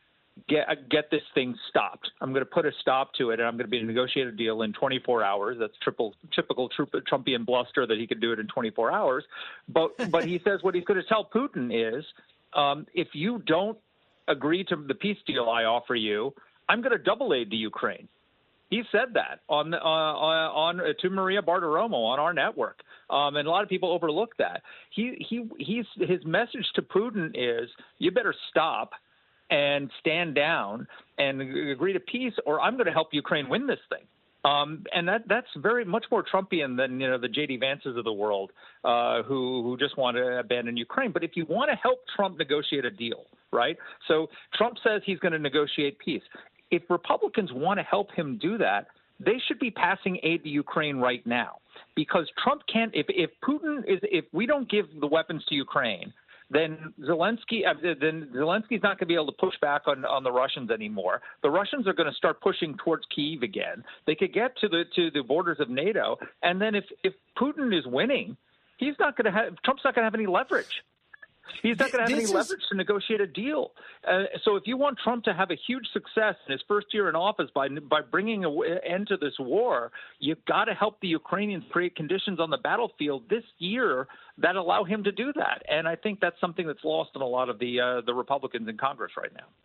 Get get this thing stopped. I'm going to put a stop to it, and I'm going to be a negotiated deal in twenty-four hours. That's triple, typical Trumpian bluster that he could do it in twenty-four hours. But but he says what he's going to tell Putin is, um, if you don't agree to the peace deal I offer you, I'm going to double aid to Ukraine. He said that on uh, on uh, to Maria Bartiromo on our network, um, and a lot of people overlook that. He he he's his message to Putin is, you better stop and stand down and agree to peace, or I'm going to help Ukraine win this thing. Um, and that that's very much more Trumpian than, you know, the J D Vances of the world uh, who who just want to abandon Ukraine. But if you want to help Trump negotiate a deal, right? So Trump says he's going to negotiate peace. If Republicans want to help him do that, they should be passing aid to Ukraine right now, because Trump can't. If if Putin is if we don't give the weapons to Ukraine, then Zelensky, uh, then Zelensky's not going to be able to push back on, on the Russians anymore. The Russians are going to start pushing towards Kyiv again. They could get to the to the borders of NATO, and then if if Putin is winning, he's not going to have Trump's not going to have any leverage. He's not going to have this any is... leverage to negotiate a deal. Uh, so if you want Trump to have a huge success in his first year in office by by bringing an end to this war, you've got to help the Ukrainians create conditions on the battlefield this year that allow him to do that. And I think that's something that's lost in a lot of the uh, the Republicans in Congress right now.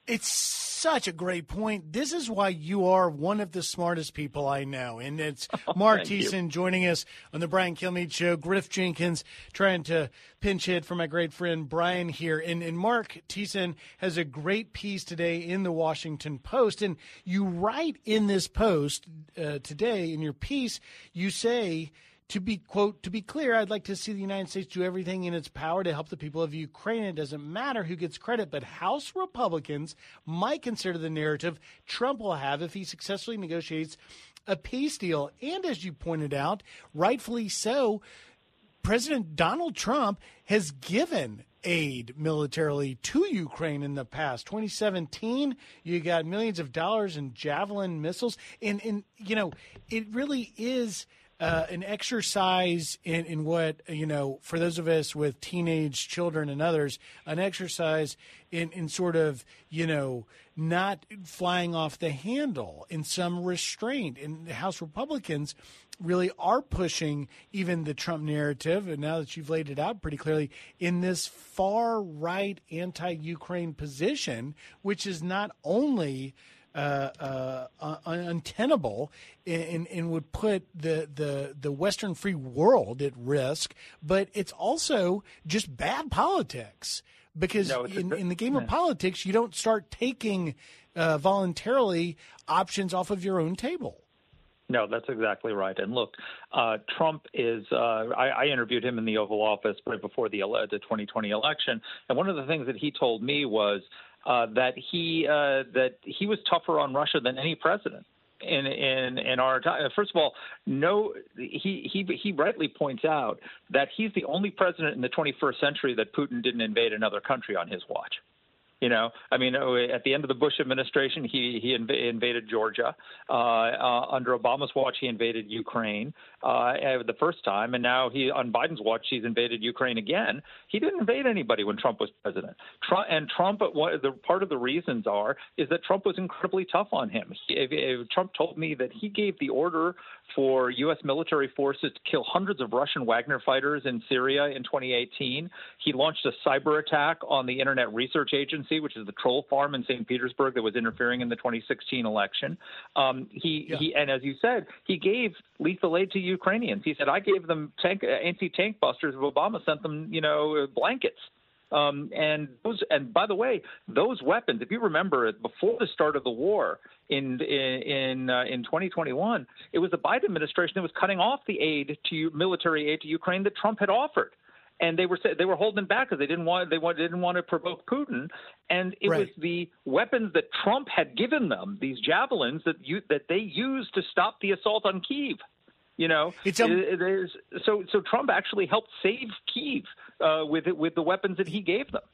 It's such a great point. This is why you are one of the smartest people I know. And it's oh, Mark Thiessen joining us on the Brian Kilmeade Show. Griff Jenkins trying to pinch hit for my great friend Brian here. And, and Mark Thiessen has a great piece today in the Washington Post. And you write in this post uh, today in your piece, you say, to be, quote, to be clear, I'd like to see the United States do everything in its power to help the people of Ukraine. It doesn't matter who gets credit, but House Republicans might consider the narrative Trump will have if he successfully negotiates a peace deal. And as you pointed out, rightfully so, President Donald Trump has given aid militarily to Ukraine in the past. twenty seventeen, you got millions of dollars in Javelin missiles. And, and you know, it really is – Uh, an exercise in, in what, you know, for those of us with teenage children and others, an exercise in, in sort of, you know, not flying off the handle, in some restraint. And the House Republicans really are pushing even the Trump narrative, and now that you've laid it out pretty clearly, in this far-right anti-Ukraine position, which is not only Uh, uh, untenable and, and would put the, the, the Western free world at risk, but it's also just bad politics because no, in, a, in the game yeah. of politics, you don't start taking uh, voluntarily options off of your own table. No, that's exactly right. And look, uh, Trump is uh, – I, I interviewed him in the Oval Office right before the, the twenty twenty election, and one of the things that he told me was – Uh, that he uh, that he was tougher on Russia than any president in in in our time. First of all, no, he he he rightly points out that he's the only president in the twenty-first century that Putin didn't invade another country on his watch. You know, I mean, at the end of the Bush administration, he he inv- invaded Georgia. Uh, uh, under Obama's watch, he invaded Ukraine uh, the first time, and now he on Biden's watch, he's invaded Ukraine again. He didn't invade anybody when Trump was president. Trump, and Trump, what the part of the reasons are is that Trump was incredibly tough on him. He, if, if Trump told me that he gave the order for U S military forces to kill hundreds of Russian Wagner fighters in Syria in twenty eighteen. He launched a cyber attack on the Internet Research Agency, which is the troll farm in Saint Petersburg that was interfering in the twenty sixteen election. Um, he, yeah. he, and as you said, he gave lethal aid to Ukrainians. He said, I gave them tank, anti-tank busters. Obama sent them, you know, blankets. Um, and those, and by the way, those weapons, if you remember, before the start of the war in in uh, in twenty twenty-one, it was the Biden administration that was cutting off the aid to military aid to Ukraine that Trump had offered. And they were they were holding back because they didn't want they want, didn't want to provoke Putin, and it right. was the weapons that Trump had given them, these javelins that you, that they used to stop the assault on Kyiv. You know, it's a, it, it is, so so Trump actually helped save Kyiv uh, with with the weapons that he gave them.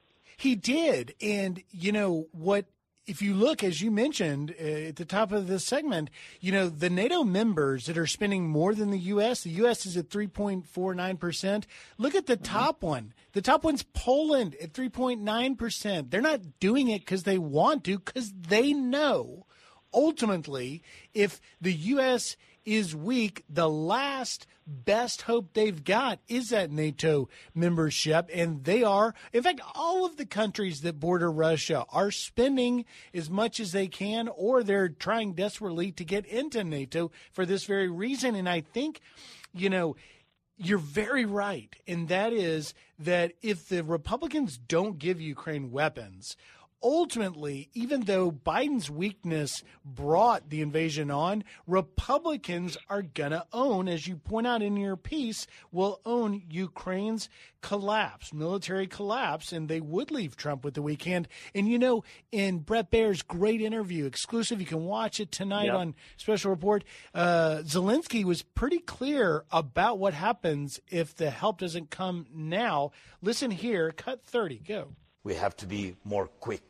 He did, and you know what? If you look, as you mentioned uh, at the top of this segment, you know, the NATO members that are spending more than the U S, the U S is at three point four nine percent. Look at the mm-hmm. top one. The top one's Poland at three point nine percent. They're not doing it because they want to, because they know ultimately if the U S is weak, the last best hope they've got is that NATO membership, and they are, in fact, all of the countries that border Russia are spending as much as they can, or they're trying desperately to get into NATO for this very reason. And I think, you know, you're very right, and that is that if the Republicans don't give Ukraine weapons, ultimately, even though Biden's weakness brought the invasion on, Republicans are going to own, as you point out in your piece, will own Ukraine's collapse, military collapse, and they would leave Trump with the weak hand. And, you know, in Bret Baier's great interview, exclusive, you can watch it tonight yep. on Special Report, uh, Zelensky was pretty clear about what happens if the help doesn't come now. Listen here, cut thirty, go. We have to be more quick.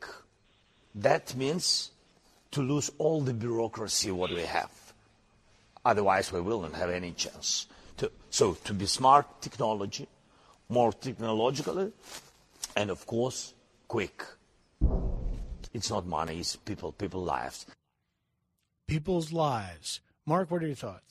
That means to lose all the bureaucracy what we have. Otherwise, we will not have any chance. To, so to be smart technology, more technologically, and of course, quick. It's not money, it's people, people's lives. People's lives. Mark, what are your thoughts?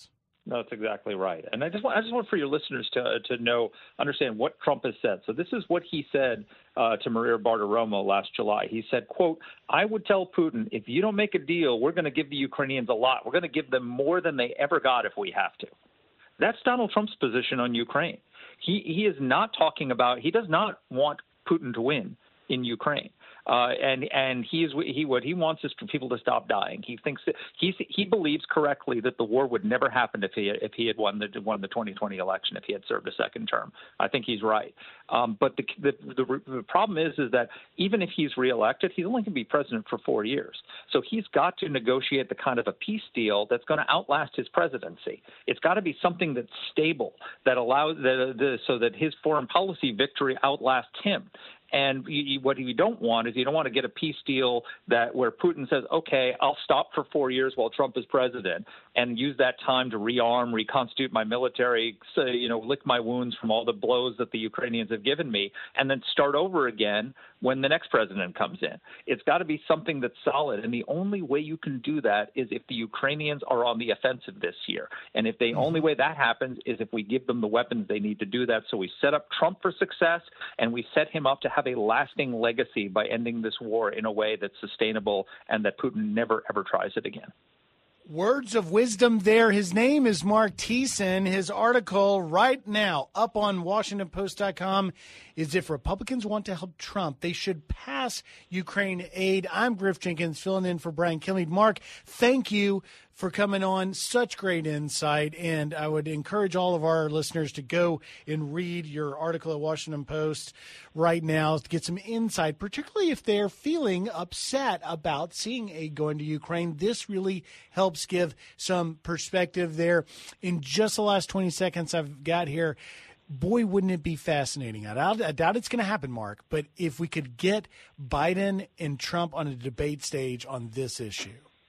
No, that's exactly right. And I just want I just want for your listeners to to know, understand what Trump has said. So this is what he said uh, to Maria Bartiromo last July. He said, quote, "I would tell Putin, if you don't make a deal, we're going to give the Ukrainians a lot. We're going to give them more than they ever got if we have to." That's Donald Trump's position on Ukraine. He he is not talking about, he does not want Putin to win in Ukraine. Uh, and and he is he what he wants is for people to stop dying. He thinks that he he believes correctly that the war would never happen if he if he had won the won the twenty twenty election, if he had served a second term. I think he's right. Um, but the, the the the problem is is that even if he's reelected, he's only going to be president for four years. So he's got to negotiate the kind of a peace deal that's going to outlast his presidency. It's got to be something that's stable, that allows the, the so that his foreign policy victory outlasts him. And you, what you don't want is you don't want to get a peace deal that where Putin says, okay, I'll stop for four years while Trump is president and use that time to rearm, reconstitute my military, so, you know, lick my wounds from all the blows that the Ukrainians have given me, and then start over again when the next president comes in. It's got to be something that's solid. And the only way you can do that is if the Ukrainians are on the offensive this year. And if the only way that happens is if we give them the weapons they need to do that. So we set up Trump for success, and we set him up to have a lasting legacy by ending this war in a way that's sustainable and that Putin never, ever tries it again. Words of wisdom there. His name is Mark Thiessen. His article right now up on Washington Post dot com is if Republicans want to help Trump, they should pass Ukraine aid. I'm Griff Jenkins filling in for Brian Kilmeade. Mark, thank you for coming on. Such great insight. And I would encourage all of our listeners to go and read your article at Washington Post right now to get some insight, particularly if they're feeling upset about seeing aid going to Ukraine. This really helps give some perspective there. In just the last twenty seconds I've got here, boy, wouldn't it be fascinating. I doubt, I doubt it's going to happen, Mark, but if we could get Biden and Trump on a debate stage on this issue.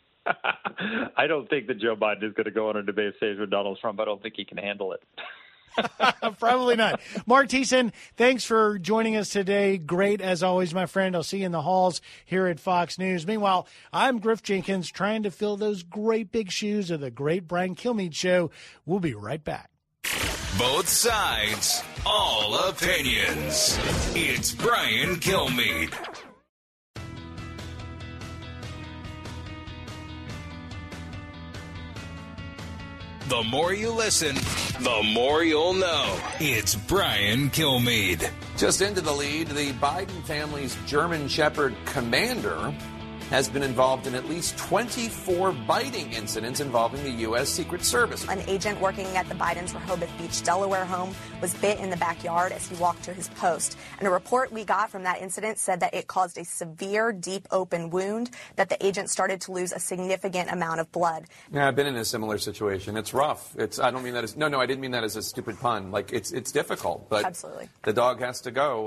I don't think that Joe Biden is going to go on a debate stage with Donald Trump. I don't think he can handle it. Probably not. Mark Thiessen, thanks for joining us today. Great as always, my friend. I'll see you in the halls here at Fox News. Meanwhile, I'm Griff Jenkins trying to fill those great big shoes of the great Brian Kilmeade Show. We'll be right back. Both sides, all opinions. It's Brian Kilmeade. The more you listen, the more you'll know. It's Brian Kilmeade. Just into the lead, the Biden family's German Shepherd commander has been involved in at least twenty-four biting incidents involving the U S. Secret Service. An agent working at the Bidens' Rehoboth Beach, Delaware home was bit in the backyard as he walked to his post. And a report we got from that incident said that it caused a severe, deep open wound, that the agent started to lose a significant amount of blood. Yeah, I've been in a similar situation. It's rough. It's I don't mean that as no, no, I didn't mean that as a stupid pun. Like it's it's difficult, but absolutely, the dog has to go.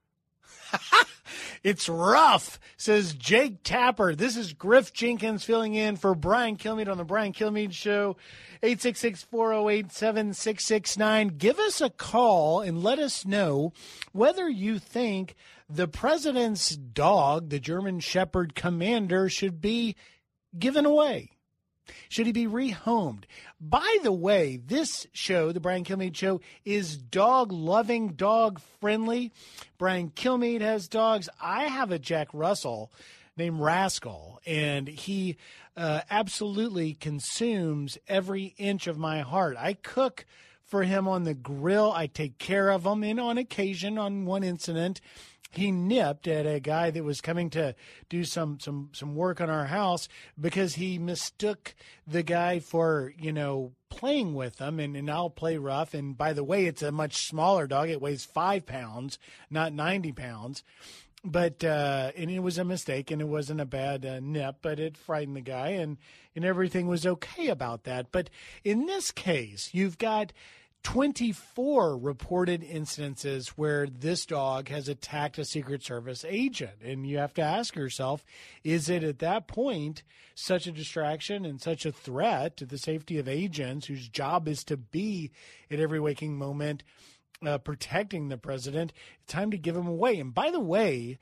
It's rough, says Jake Tapper. This is Griff Jenkins filling in for Brian Kilmeade on the Brian Kilmeade Show. eight six six, four oh eight, seven six six nine. Give us a call and let us know whether you think the president's dog, the German Shepherd Commander, should be given away. Should he be rehomed? By the way, this show, the Brian Kilmeade Show, is dog-loving, dog-friendly. Brian Kilmeade has dogs. I have a Jack Russell named Rascal, and he uh, absolutely consumes every inch of my heart. I cook for him on the grill. I take care of him, and on occasion, on one incident, he nipped at a guy that was coming to do some, some, some work on our house because he mistook the guy for, you know, playing with him, and, and I'll play rough. And by the way, it's a much smaller dog. It weighs five pounds, not ninety pounds. But, uh, and it was a mistake, and it wasn't a bad uh, nip, but it frightened the guy, and, and everything was okay about that. But in this case, you've got twenty-four reported incidences where this dog has attacked a Secret Service agent. And you have to ask yourself, is it at that point such a distraction and such a threat to the safety of agents whose job is to be at every waking moment uh, protecting the president? It's time to give him away. And by the way,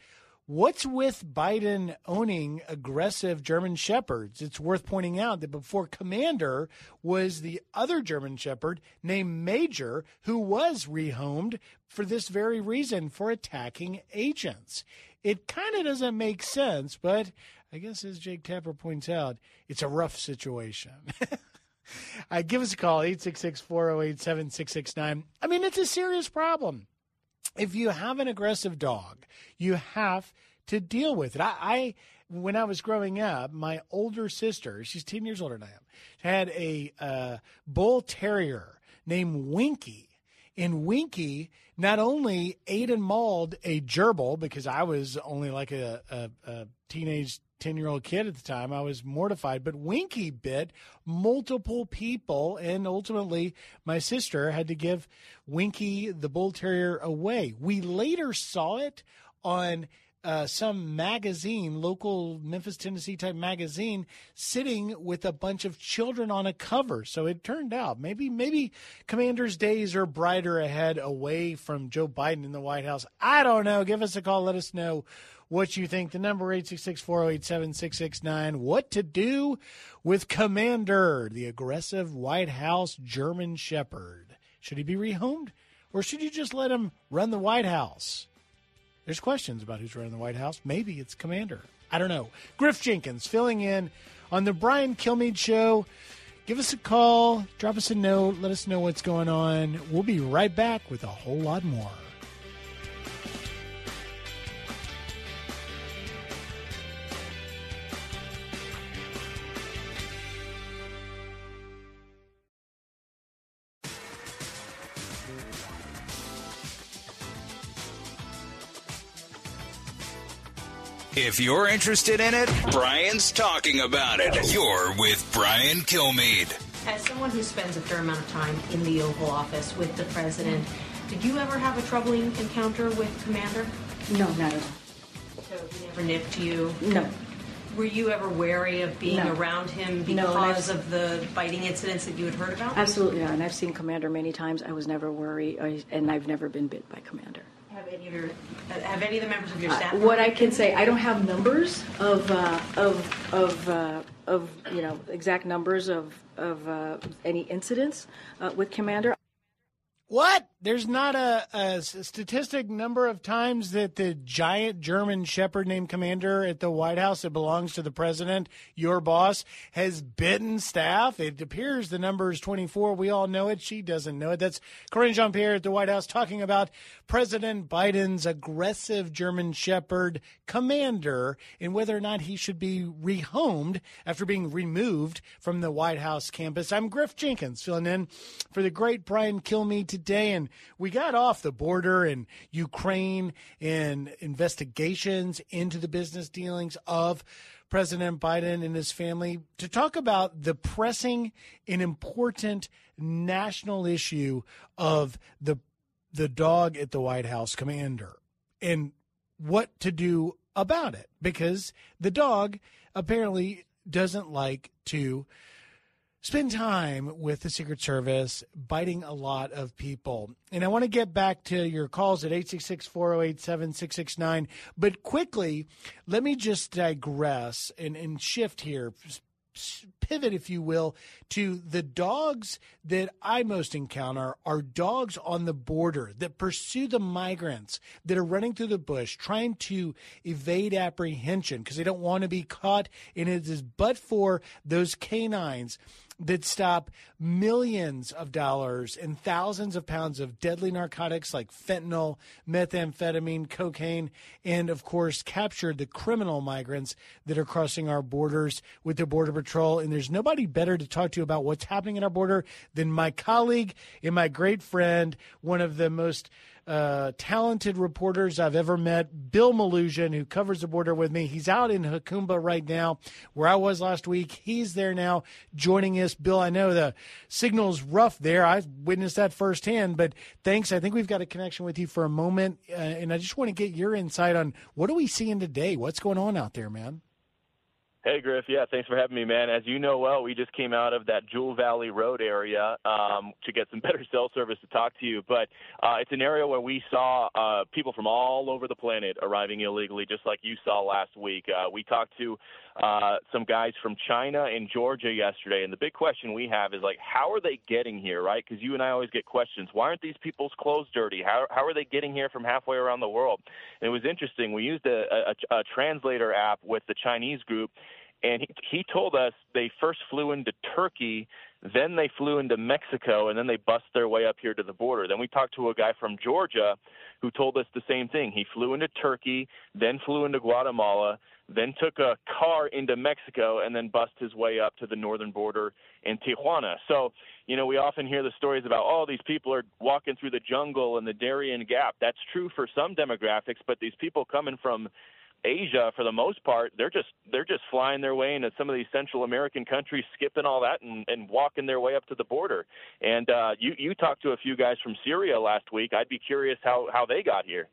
What's with Biden owning aggressive German Shepherds? It's worth pointing out that before Commander was the other German Shepherd named Major, who was rehomed for this very reason, for attacking agents. It kind of doesn't make sense, but I guess as Jake Tapper points out, it's a rough situation. uh, give us a call, eight six six, four oh eight, seven six six nine. I mean, it's a serious problem. If you have an aggressive dog, you have to deal with it. I, I, when I was growing up, my older sister, she's ten years older than I am, had a uh, bull terrier named Winky. And Winky not only ate and mauled a gerbil, because I was only like a, a, a teenage ten-year-old kid at the time. I was mortified. But Winky bit multiple people, and ultimately my sister had to give Winky the bull terrier away. We later saw it on uh, some magazine, local Memphis, Tennessee type magazine, sitting with a bunch of children on a cover. So it turned out maybe maybe Commander's days are brighter ahead away from Joe Biden in the White House. I don't know. Give us a call. Let us know what you think. The number eight six six, four oh eight, seven six six nine. What to do with Commander, the aggressive White House German Shepherd? Should he be rehomed, or should you just let him run the White House? There's questions about who's running the White House. Maybe it's Commander. I don't know. Griff Jenkins filling in on the Brian Kilmeade Show. Give us a call. Drop us a note. Let us know what's going on. We'll be right back with a whole lot more. If you're interested in it, Brian's talking about it. You're with Brian Kilmeade. As someone who spends a fair amount of time in the Oval Office with the president, did you ever have a troubling encounter with Commander? No, not at all. So he never nipped you? No. Were you ever wary of being No. around him No, because and of the biting incidents that you had heard about? Absolutely not. And I've seen Commander many times. I was never worried, I- and I've never been bit by Commander. Have any of your, have any of the members of your Uh, staff? what I can say, I don't have numbers of uh, of of uh, of you know exact numbers of of uh, any incidents uh, with Commander. What? There's not a, a statistic number of times that the giant German Shepherd named Commander at the White House that belongs to the president, your boss, has bitten staff? It appears the number is twenty-four. We all know it. She doesn't know it. That's Corinne Jean-Pierre at the White House talking about President Biden's aggressive German Shepherd Commander and whether or not he should be rehomed after being removed from the White House campus. I'm Griff Jenkins filling in for the great Brian Kilmeade today, and we got off the border in Ukraine and investigations into the business dealings of President Biden and his family to talk about the pressing and important national issue of the the dog at the White House, Commander, and what to do about it, because the dog apparently doesn't like to spend time with the Secret Service, biting a lot of people. And I want to get back to your calls at eight six six, four oh eight, seven six six nine. But quickly, let me just digress and, and shift here, pivot, if you will, to the dogs that I most encounter are dogs on the border that pursue the migrants that are running through the bush, trying to evade apprehension because they don't want to be caught. And it is but for those canines that stop millions of dollars and thousands of pounds of deadly narcotics like fentanyl, methamphetamine, cocaine, and, of course, capture the criminal migrants that are crossing our borders with the Border Patrol. And there's nobody better to talk to about what's happening at our border than my colleague and my great friend, one of the most Uh, talented reporters I've ever met, Bill Malusian, who covers the border with me. He's out in Hakumba right now, where I was last week. He's there now joining us. Bill, I know the signal's rough there. I witnessed that firsthand, but thanks. I think we've got a connection with you for a moment, uh, and I just want to get your insight on what are we seeing today? What's going on out there, man? Hey, Griff. Yeah, thanks for having me, man. As you know well, we just came out of that Jewel Valley Road area um, to get some better cell service to talk to you. But uh, it's an area where we saw uh, people from all over the planet arriving illegally, just like you saw last week. Uh, we talked to uh, some guys from China and Georgia yesterday, and the big question we have is, like, how are they getting here, right? Because you and I always get questions. Why aren't these people's clothes dirty? How, how are they getting here from halfway around the world? And it was interesting. We used a, a, a translator app with the Chinese group, and he, he told us they first flew into Turkey, then they flew into Mexico, and then they bust their way up here to the border. Then we talked to a guy from Georgia who told us the same thing. He flew into Turkey, then flew into Guatemala, then took a car into Mexico, and then bust his way up to the northern border in Tijuana. So, you know, we often hear the stories about, oh, these people are walking through the jungle and the Darien Gap. That's true for some demographics, but these people coming from Asia, for the most part, they're just they're just flying their way into some of these Central American countries, skipping all that and, and walking their way up to the border. And uh, you you talked to a few guys from Syria last week. I'd be curious how, how they got here.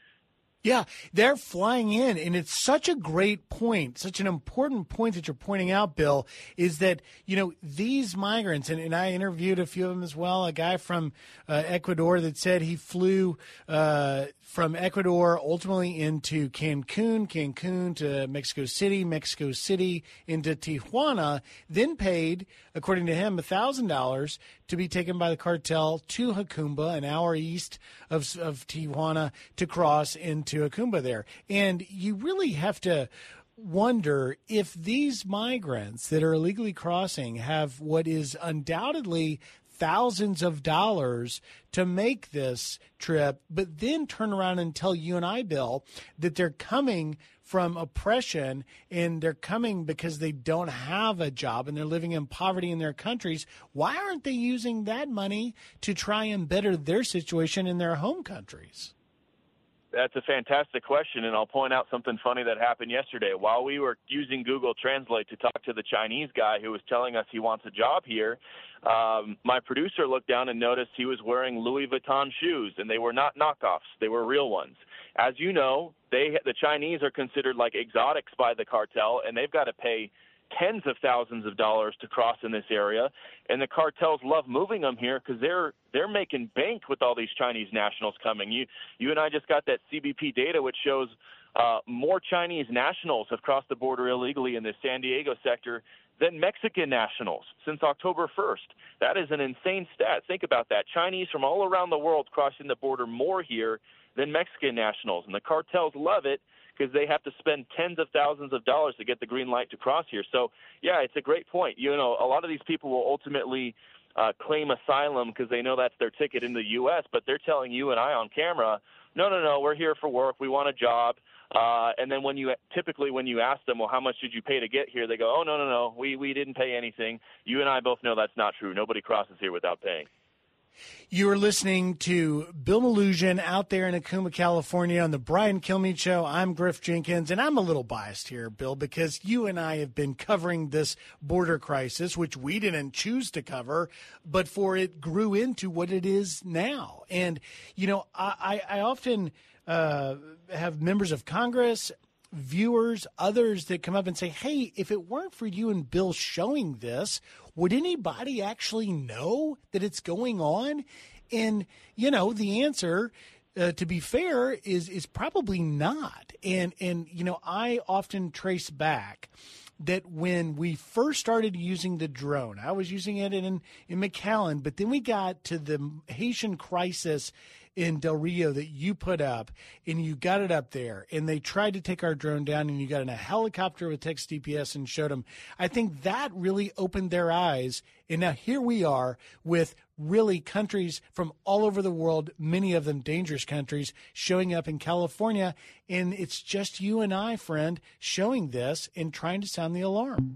Yeah, they're flying in, and it's such a great point, such an important point that you're pointing out, Bill, is that, you know, these migrants, and, and I interviewed a few of them as well, a guy from uh, Ecuador that said he flew uh, from Ecuador ultimately into Cancun, Cancun to Mexico City, Mexico City into Tijuana, then paid, according to him, one thousand dollars to be taken by the cartel to Jacumba, an hour east of, of Tijuana, to cross into Jacumba there. And you really have to wonder if these migrants that are illegally crossing have what is undoubtedly thousands of dollars to make this trip, but then turn around and tell you and I, Bill, that they're coming from oppression and they're coming because they don't have a job and they're living in poverty in their countries. Why aren't they using that money to try and better their situation in their home countries? That's a fantastic question, and I'll point out something funny that happened yesterday. While we were using Google Translate to talk to the Chinese guy who was telling us he wants a job here, um, my producer looked down and noticed he was wearing Louis Vuitton shoes, and they were not knockoffs. They were real ones. As you know, they the Chinese are considered like exotics by the cartel, and they've got to pay tens of thousands of dollars to cross in this area, and the cartels love moving them here because they're they're making bank with all these Chinese nationals coming. You you and I just got that C B P data which shows uh, more Chinese nationals have crossed the border illegally in the San Diego sector than Mexican nationals since October first. That is an insane stat. Think about that. Chinese from all around the world crossing the border more here than Mexican nationals, and the cartels love it because they have to spend tens of thousands of dollars to get the green light to cross here. So, yeah, it's a great point. You know, a lot of these people will ultimately uh, claim asylum because they know that's their ticket into the U S, but they're telling you and I on camera, no, no, no, we're here for work. We want a job. Uh, and then when you typically when you ask them, well, how much did you pay to get here? They go, oh, no, no, no, we, we didn't pay anything. You and I both know that's not true. Nobody crosses here without paying. You are listening to Bill Melugin out there in Acoma, California on the Brian Kilmeade Show. I'm Griff Jenkins, and I'm a little biased here, Bill, because you and I have been covering this border crisis, which we didn't choose to cover, but for it grew into what it is now. And, you know, I, I often uh, have members of Congress, viewers, others that come up and say, hey, if it weren't for you and Bill showing this, would anybody actually know that it's going on? And, you know, the answer, uh, to be fair, is is probably not. And, and you know, I often trace back that when we first started using the drone, I was using it in, in McAllen, but then we got to the Haitian crisis in Del Rio that you put up, and you got it up there, and they tried to take our drone down, and you got in a helicopter with text D P S and showed them. I think that really opened their eyes, and now here we are with really countries from all over the world, many of them dangerous countries, showing up in California, and it's just you and I, friend, showing this and trying to sound the alarm.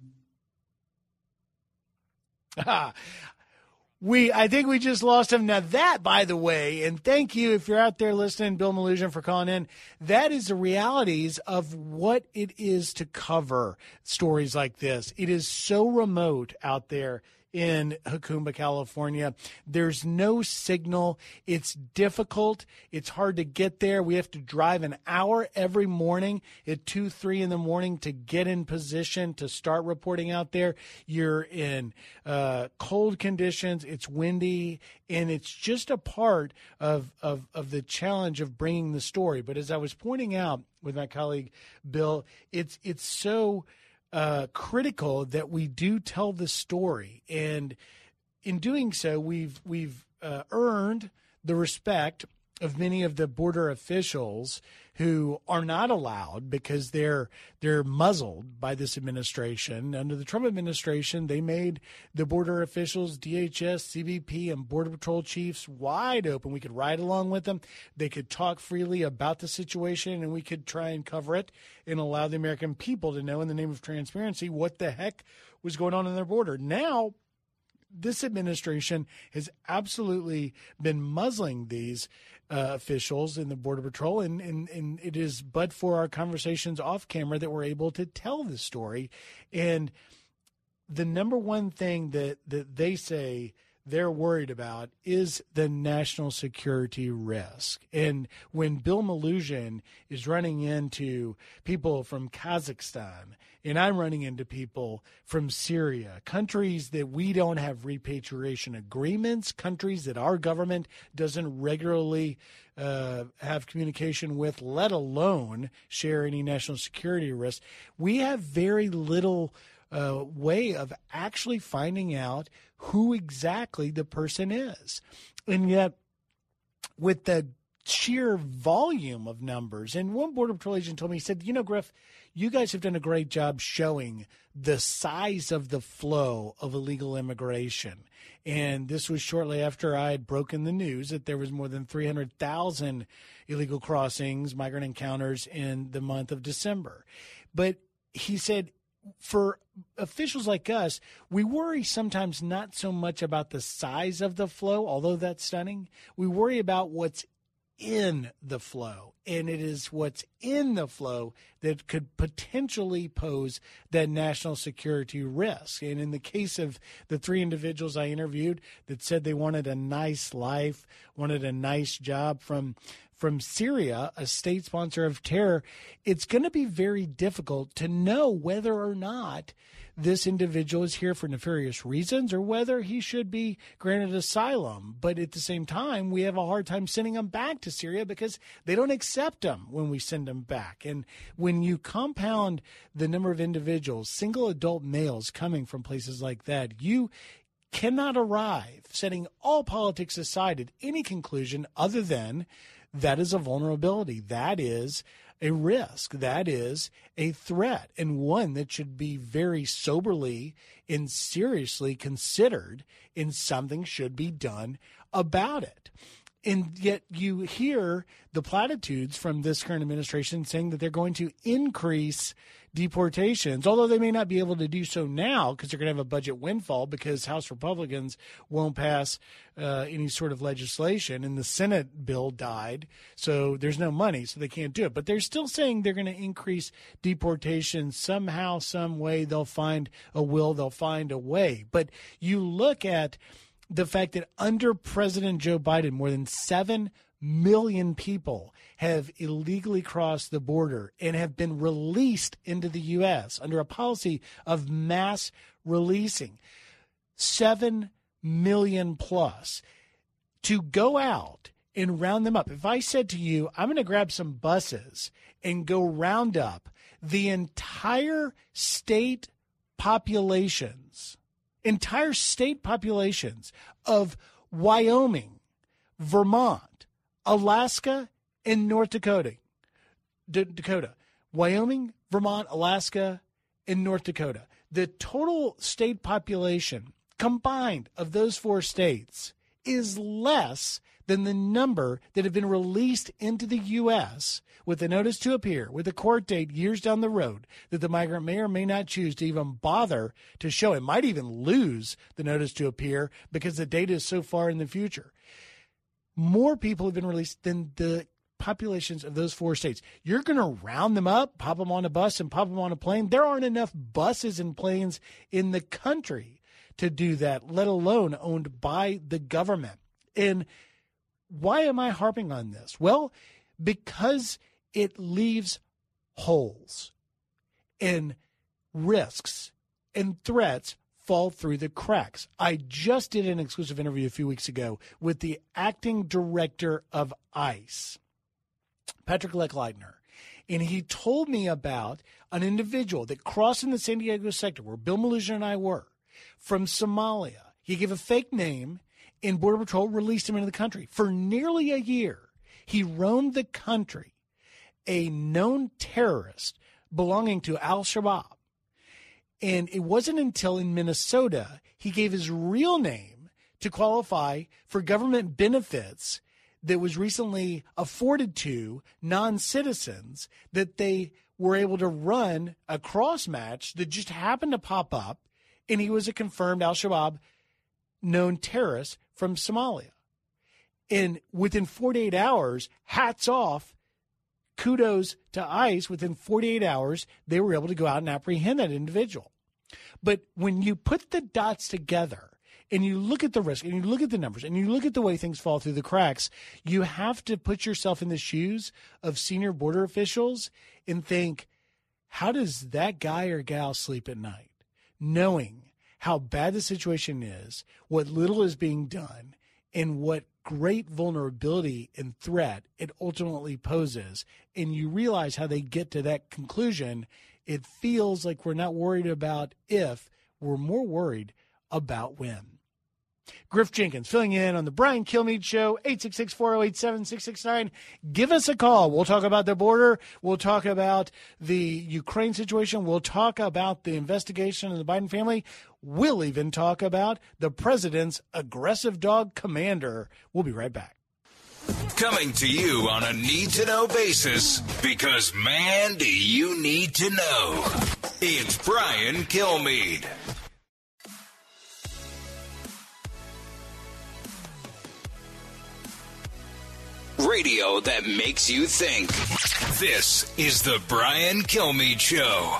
We, I think we just lost him. Now that, by the way, and thank you if you're out there listening, Bill Melugin, for calling in. That is the realities of what it is to cover stories like this. It is so remote out there in Jacumba, California. There's no signal. It's difficult. It's hard to get there. We have to drive an hour every morning at two, three in the morning to get in position to start reporting out there. You're in uh, cold conditions. It's windy, and it's just a part of, of, of the challenge of bringing the story. But as I was pointing out with my colleague Bill, it's it's so uh, critical that we do tell the story, and in doing so, we've we've uh, earned the respect of many of the border officials who are not allowed because they're they're muzzled by this administration. Under the Trump administration, they made the border officials, D H S, C B P, and Border Patrol chiefs wide open. We could ride along with them. They could talk freely about the situation, and we could try and cover it and allow the American people to know, in the name of transparency, what the heck was going on in their border. Now, this administration has absolutely been muzzling these uh, officials in the Border Patrol, and, and, and it is but for our conversations off camera that we're able to tell the story. And the number one thing that, that they say they're worried about is the national security risk. And when Bill Melugin is running into people from Kazakhstan, and I'm running into people from Syria, countries that we don't have repatriation agreements, countries that our government doesn't regularly uh, have communication with, let alone share any national security risks, we have very little uh, way of actually finding out who exactly the person is. And yet, with the sheer volume of numbers, and one Border Patrol agent told me, he said, you know, Griff, you guys have done a great job showing the size of the flow of illegal immigration. And this was shortly after I had broken the news that there was more than three hundred thousand illegal crossings, migrant encounters in the month of December. But he said, for officials like us, we worry sometimes not so much about the size of the flow, although that's stunning. We worry about what's in the flow, and it is what's in the flow that could potentially pose that national security risk. And in the case of the three individuals I interviewed that said they wanted a nice life, wanted a nice job from from Syria, a state sponsor of terror, it's going to be very difficult to know whether or not this individual is here for nefarious reasons or whether he should be granted asylum. But at the same time, we have a hard time sending them back to Syria because they don't accept them when we send them back. And when you compound the number of individuals, single adult males coming from places like that, you cannot arrive, setting all politics aside, at any conclusion other than that is a vulnerability. That is a risk. That is a threat, and one that should be very soberly and seriously considered, and something should be done about it. And yet you hear the platitudes from this current administration saying that they're going to increase deportations, although they may not be able to do so now because they're going to have a budget windfall because House Republicans won't pass uh, any sort of legislation, and the Senate bill died, so there's no money, so they can't do it. But they're still saying they're going to increase deportations somehow, some way. They'll find a will, they'll find a way. But you look at the fact that under President Joe Biden, more than seven million people have illegally crossed the border and have been released into the U S under a policy of mass releasing. Seven million plus. To go out and round them up. If I said to you, I'm going to grab some buses and go round up the entire state populations, entire state populations of Wyoming, Vermont, Alaska, and North Dakota, D- Dakota, Wyoming, Vermont, Alaska, and North Dakota. The total state population combined of those four states is less than the number that have been released into the U S with a notice to appear, with a court date years down the road that the migrant may or may not choose to even bother to show. It might even lose the notice to appear because the date is so far in the future. More people have been released than the populations of those four states. You're going to round them up, pop them on a bus, and pop them on a plane. There aren't enough buses and planes in the country to do that, let alone owned by the government. And why am I harping on this? Well, because it leaves holes and risks and threats fall through the cracks. I just did an exclusive interview a few weeks ago with the acting director of ICE, Patrick Lechleitner, and he told me about an individual that crossed in the San Diego sector where Bill Melugin and I were from Somalia. He gave a fake name, and Border Patrol released him into the country. For nearly a year, he roamed the country, a known terrorist belonging to Al-Shabaab. And it wasn't until in Minnesota he gave his real name to qualify for government benefits that was recently afforded to non-citizens that they were able to run a cross match that just happened to pop up, and he was a confirmed Al-Shabaab known terrorist from Somalia. And within forty-eight hours, hats off, kudos to ICE, within forty-eight hours, they were able to go out and apprehend that individual. But when you put the dots together and you look at the risk and you look at the numbers and you look at the way things fall through the cracks, you have to put yourself in the shoes of senior border officials and think, how does that guy or gal sleep at night, knowing how bad the situation is, what little is being done, and what great vulnerability and threat it ultimately poses, and you realize how they get to that conclusion. It feels like we're not worried about if, we're more worried about when. Griff Jenkins filling in on the Brian Kilmeade Show, eight six six, four oh eight, seven six six nine. Give us a call. We'll talk about the border. We'll talk about the Ukraine situation. We'll talk about the investigation of the Biden family. We'll even talk about the president's aggressive dog Commander. We'll be right back. Coming to you on a need-to-know basis, because, man, do you need to know. It's Brian Kilmeade. Radio that makes you think. This is the Brian Kilmeade Show.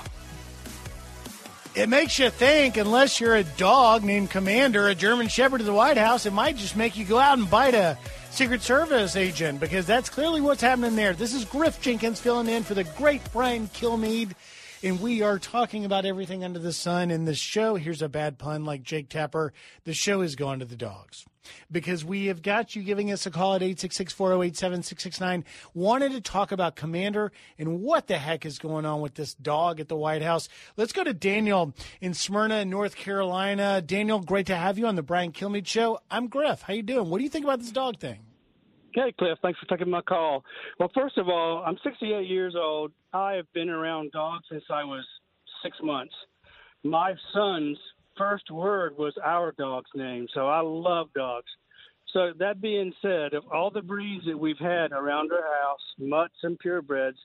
It makes you think, unless you're a dog named Commander, a German Shepherd of the White House, it might just make you go out and bite a Secret Service agent, because that's clearly what's happening there. This is Griff Jenkins filling in for the great Brian Kilmeade, and we are talking about everything under the sun in this show. Here's a bad pun like Jake Tapper. The show is going to the dogs, because we have got you giving us a call at eight six six, four oh eight, seven six six nine. Wanted to talk about Commander and what the heck is going on with this dog at the White House. Let's go to Daniel in Smyrna, North Carolina. Daniel, great to have you on the Brian Kilmeade Show. I'm Griff. How you doing? What do you think about this dog thing? Hey, Cliff. Thanks for taking my call. Well, first of all, I'm sixty-eight years old. I have been around dogs since I was six months. My son's first word was our dog's name, so I love dogs. So that being said, of all the breeds that we've had around our house, mutts and purebreds,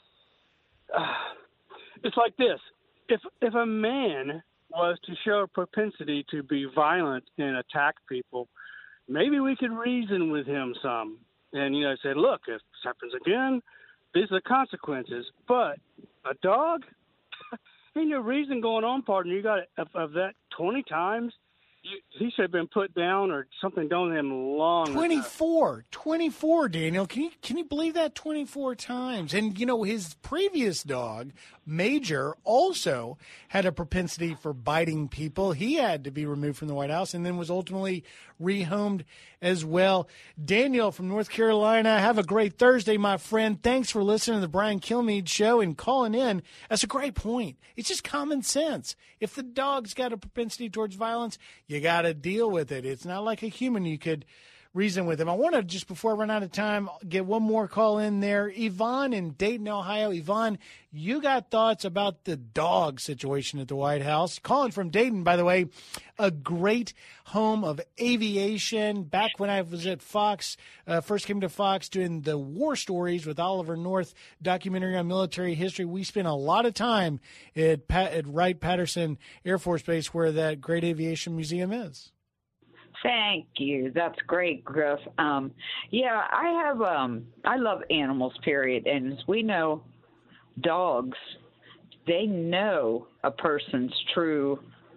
uh, it's like this. If if a man was to show a propensity to be violent and attack people, maybe we could reason with him some and, you know, say, look, if this happens again, these are the consequences. But a dog, ain't no reason going on, partner. You got it, of, of that twenty times, you, he should have been put down or something done to him long twenty-four, enough. twenty-four, Daniel. Can you can you believe that? twenty-four times. And, you know, his previous dog, Major, also had a propensity for biting people. He had to be removed from the White House and then was ultimately rehomed as well. Daniel from North Carolina, have a great Thursday, my friend. Thanks for listening to the Brian Kilmeade Show and calling in. That's a great point. It's just common sense. If the dog's got a propensity towards violence, you got to deal with it. It's not like a human you could reason with him. I want to, just before I run out of time, get one more call in there. Yvonne in Dayton, Ohio. Yvonne, you got thoughts about the dog situation at the White House. Calling from Dayton, by the way, a great home of aviation. Back when I was at Fox, uh, first came to Fox doing the War Stories with Oliver North documentary on military history, we spent a lot of time at, Pat, at Wright-Patterson Air Force Base, where that great aviation museum is. Thank you. That's great, Griff. Um, yeah, I have, um, I love animals, period. And as we know, dogs, they know a person's true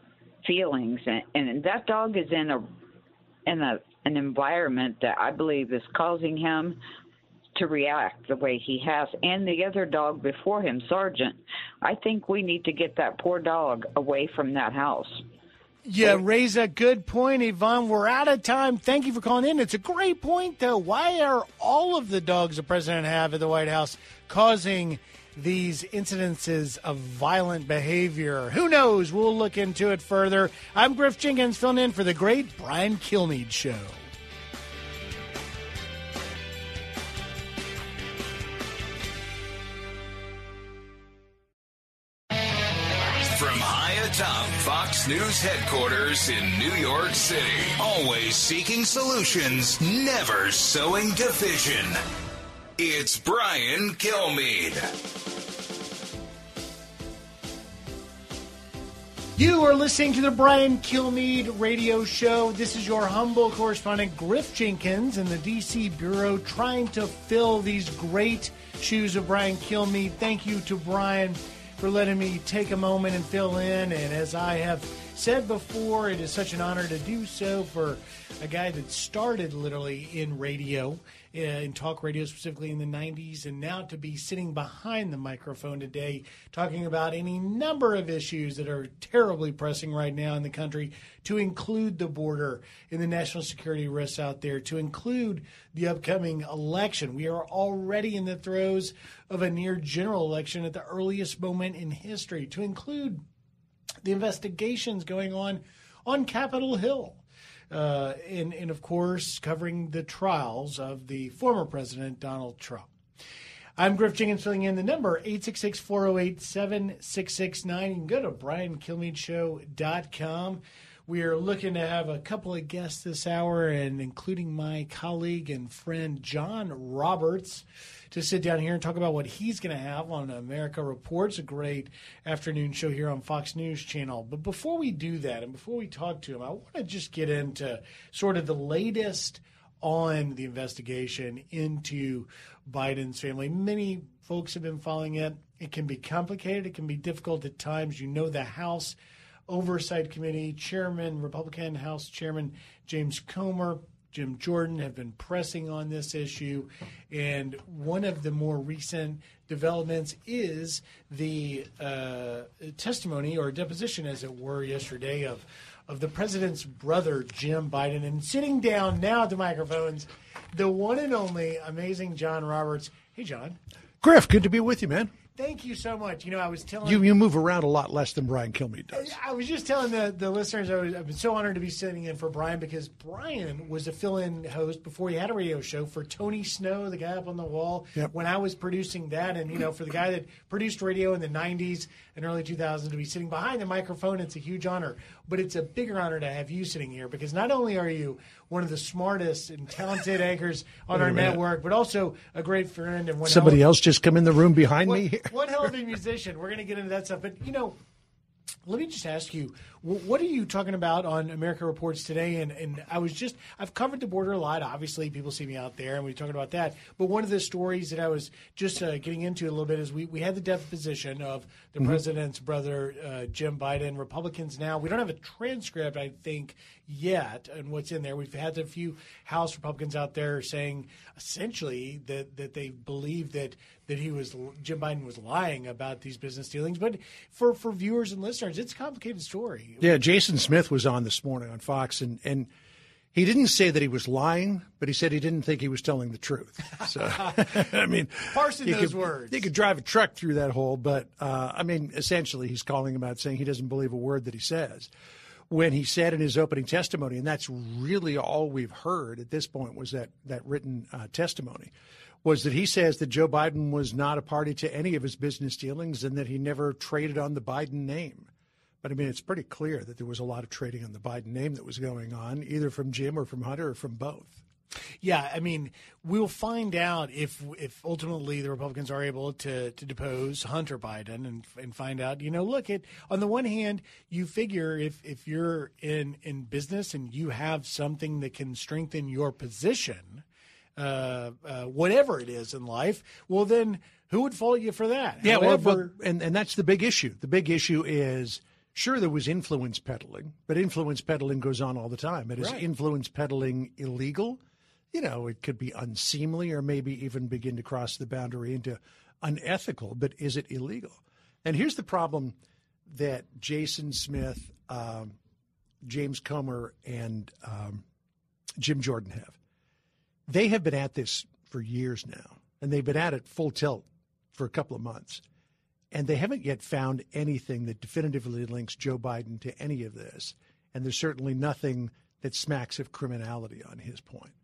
feelings, and, and that dog is in a in a an environment that I believe is causing him to react the way he has, and the other dog before him, Sergeant. I think we need to get that poor dog away from that house. Yeah, raise a good point, Yvonne. We're out of time. Thank you for calling in. It's a great point, though. Why are all of the dogs the president have at the White House causing these incidences of violent behavior? Who knows? We'll look into it further. I'm Griff Jenkins, filling in for the great Brian Kilmeade Show. From high atop Fox News headquarters in New York City, always seeking solutions, never sowing division. It's Brian Kilmeade. You are listening to the Brian Kilmeade Radio Show. This is your humble correspondent, Griff Jenkins, in the D C Bureau, trying to fill these great shoes of Brian Kilmeade. Thank you to Brian for letting me take a moment and fill in. And as I have said before, it is such an honor to do so for a guy that started literally in radio, uh, in talk radio specifically in the nineties, and now to be sitting behind the microphone today talking about any number of issues that are terribly pressing right now in the country, to include the border and the national security risks out there, to include the upcoming election. We are already in the throes of a near general election at the earliest moment in history, to include the investigations going on on Capitol Hill. Uh, and, and, of course, covering the trials of the former president, Donald Trump. I'm Griff Jenkins, filling in the number, eight six six, four oh eight, seven six six nine. You can go to brian kilmeade show dot com. We are looking to have a couple of guests this hour, and including my colleague and friend John Roberts, to sit down here and talk about what he's going to have on America Reports, a great afternoon show here on Fox News Channel. But before we do that, and before we talk to him, I want to just get into sort of the latest on the investigation into Biden's family. Many folks have been following it. It can be complicated. It can be difficult at times. You know, the House Oversight Committee Chairman, Republican House Chairman James Comer, Jim Jordan have been pressing on this issue, and one of the more recent developments is the uh, testimony, or deposition, as it were, yesterday of of the president's brother, Jim Biden. And sitting down now at the microphones, the one and only amazing John Roberts. Hey, John. Griff, good to be with you, man. Thank you so much. You know, I was telling you, you move around a lot less than Brian Kilmeade does. I was just telling the, the listeners I was, I've been so honored to be sitting in for Brian, because Brian was a fill-in host before he had a radio show for Tony Snow, the guy up on the wall, yep. when I was producing that. And, you know, for the guy that produced radio in the nineties and early two thousands to be sitting behind the microphone, it's a huge honor. But it's a bigger honor to have you sitting here, because not only are you one of the smartest and talented anchors on our network, but also a great friend. And one Somebody hell of, else just come in the room behind one, me here. One hell of a musician. We're going to get into that stuff. But, you know, let me just ask you, what are you talking about on America Reports today? And, and I was just, I've covered the border a lot. Obviously, people see me out there, and we're talking about that. But one of the stories that I was just uh, getting into a little bit is we, we had the deposition of the mm-hmm. president's brother, uh, Jim Biden. Republicans now, we don't have a transcript, I think, yet, and what's in there. We've had a few House Republicans out there saying essentially that, that they believe that that he was Jim Biden was lying about these business dealings. But for, for viewers and listeners, it's a complicated story. Yeah, Jason Smith was on this morning on Fox, and, and he didn't say that he was lying, but he said he didn't think he was telling the truth. So, I mean, parsing those could, words. He could drive a truck through that hole, but, uh, I mean, essentially he's calling him out, saying he doesn't believe a word that he says. When he said in his opening testimony, and that's really all we've heard at this point was that, that written uh, testimony, was that he says that Joe Biden was not a party to any of his business dealings and that he never traded on the Biden name. But, I mean, it's pretty clear that there was a lot of trading on the Biden name that was going on, either from Jim or from Hunter or from both. Yeah, I mean, we'll find out if if ultimately the Republicans are able to, to depose Hunter Biden and and find out, you know, look, it on the one hand, you figure if, if you're in, in business and you have something that can strengthen your position, uh, uh, whatever it is in life, well, then who would fault you for that? Yeah, However, well, but, and, and that's the big issue. The big issue is Sure, there was influence peddling, but influence peddling goes on all the time. It is Right. influence peddling illegal? You know, it could be unseemly or maybe even begin to cross the boundary into unethical, but is it illegal? And here's the problem that Jason Smith, um, James Comer, and um, Jim Jordan have. They have been at this for years now, and they've been at it full tilt for a couple of months. And they haven't yet found anything that definitively links Joe Biden to any of this. And there's certainly nothing that smacks of criminality on his point.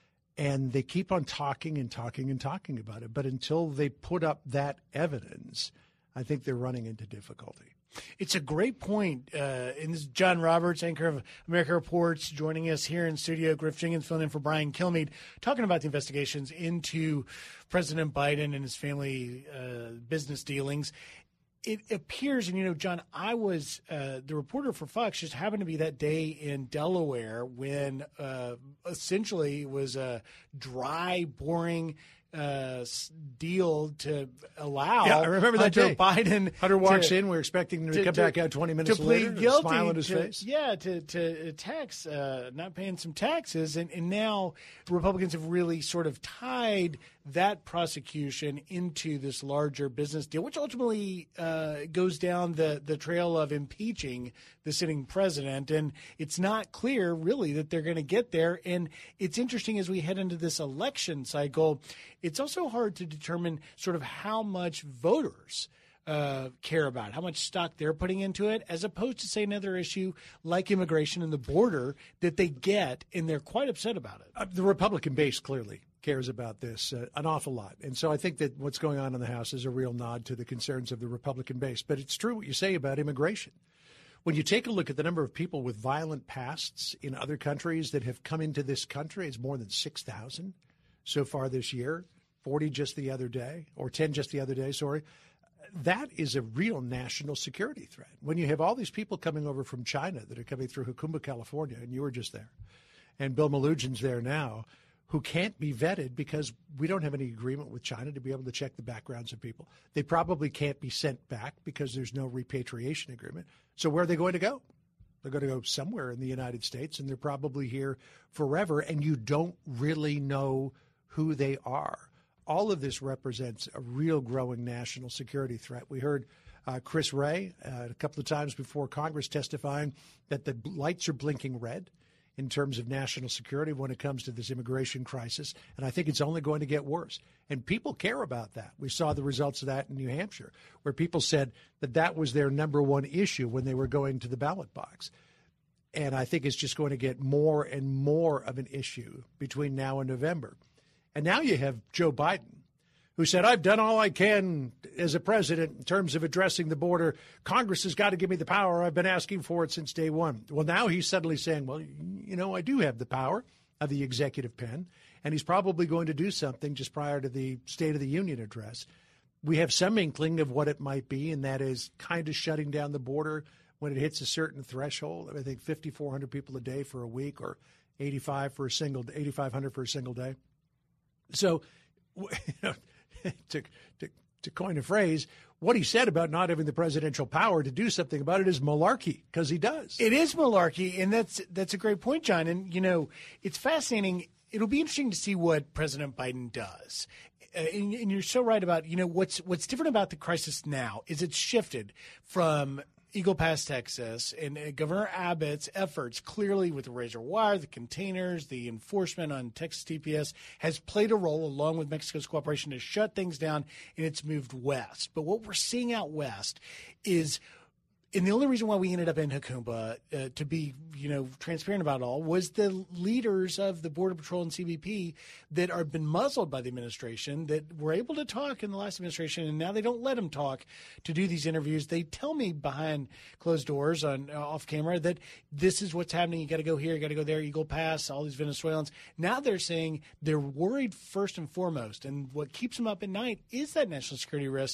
And they keep on talking and talking and talking about it. But until they put up that evidence, I think they're running into difficulty. It's a great point. Uh, and this is John Roberts, anchor of America Reports, joining us here in studio. Griff Jenkins filling in for Brian Kilmeade, talking about the investigations into President Biden and his family uh, business dealings. It appears, and you know, John, I was uh, the reporter for Fox, just happened to be that day in Delaware when uh, essentially it was a dry, boring uh, deal to allow Yeah, I remember that Hunter day. Biden. Hunter walks to, in. We're expecting him to, to come to, back out twenty minutes to plead later with guilty, a smile on his to, face. Yeah, to to tax uh, not paying some taxes, and, and now Republicans have really sort of tied that prosecution into this larger business deal, which ultimately uh, goes down the the trail of impeaching the sitting president. And it's not clear really that they're going to get there. And it's interesting as we head into this election cycle, it's also hard to determine sort of how much voters uh, care about, how much stock they're putting into it, as opposed to, say, another issue like immigration and the border that they get, and they're quite upset about it. Uh, the Republican base clearly cares about this uh, an awful lot. And so I think that what's going on in the House is a real nod to the concerns of the Republican base. But it's true what you say about immigration. When you take a look at the number of people with violent pasts in other countries that have come into this country, it's more than six thousand so far this year, forty just the other day, or ten just the other day, sorry. That is a real national security threat. When you have all these people coming over from China that are coming through Jacumba, California, and you were just there, and Bill Melugin there now, who can't be vetted because we don't have any agreement with China to be able to check the backgrounds of people. They probably can't be sent back because there's no repatriation agreement. So where are they going to go? They're going to go somewhere in the United States, and they're probably here forever, and you don't really know who they are. All of this represents a real growing national security threat. We heard uh, Chris Wray uh, a couple of times before Congress testifying that the lights are blinking red in terms of national security when it comes to this immigration crisis. And I think it's only going to get worse. And people care about that. We saw the results of that in New Hampshire, where people said that that was their number one issue when they were going to the ballot box. And I think it's just going to get more and more of an issue between now and November. And now you have Joe Biden, who said, I've done all I can as a president in terms of addressing the border. Congress has got to give me the power. I've been asking for it since day one. Well, now he's suddenly saying, well, you know, I do have the power of the executive pen, and he's probably going to do something just prior to the State of the Union address. We have some inkling of what it might be, and that is kind of shutting down the border when it hits a certain threshold. I think fifty-four hundred people a day for a week, or eighty-five for a single, eighty-five hundred for a single day. So, you know, to, to, to coin a phrase, what he said about not having the presidential power to do something about it is malarkey, because he does. It is malarkey, and that's that's a great point, John. And, you know, it's fascinating. It'll be interesting to see what President Biden does. Uh, and, and you're so right about, you know, what's what's different about the crisis now is it's shifted from Eagle Pass, Texas, and uh, Governor Abbott's efforts clearly with the razor wire, the containers, the enforcement on Texas T P S has played a role along with Mexico's cooperation to shut things down, and it's moved west. But what we're seeing out west is, and the only reason why we ended up in Jacumba, uh, to be, you know, transparent about it all, was the leaders of the Border Patrol and C B P that have been muzzled by the administration, that were able to talk in the last administration, and now they don't let them talk to do these interviews. They tell me behind closed doors on uh, off camera that this is what's happening. You got to go here, you got to go there, Eagle Pass, all these Venezuelans. Now they're saying they're worried first and foremost, and what keeps them up at night is that national security risk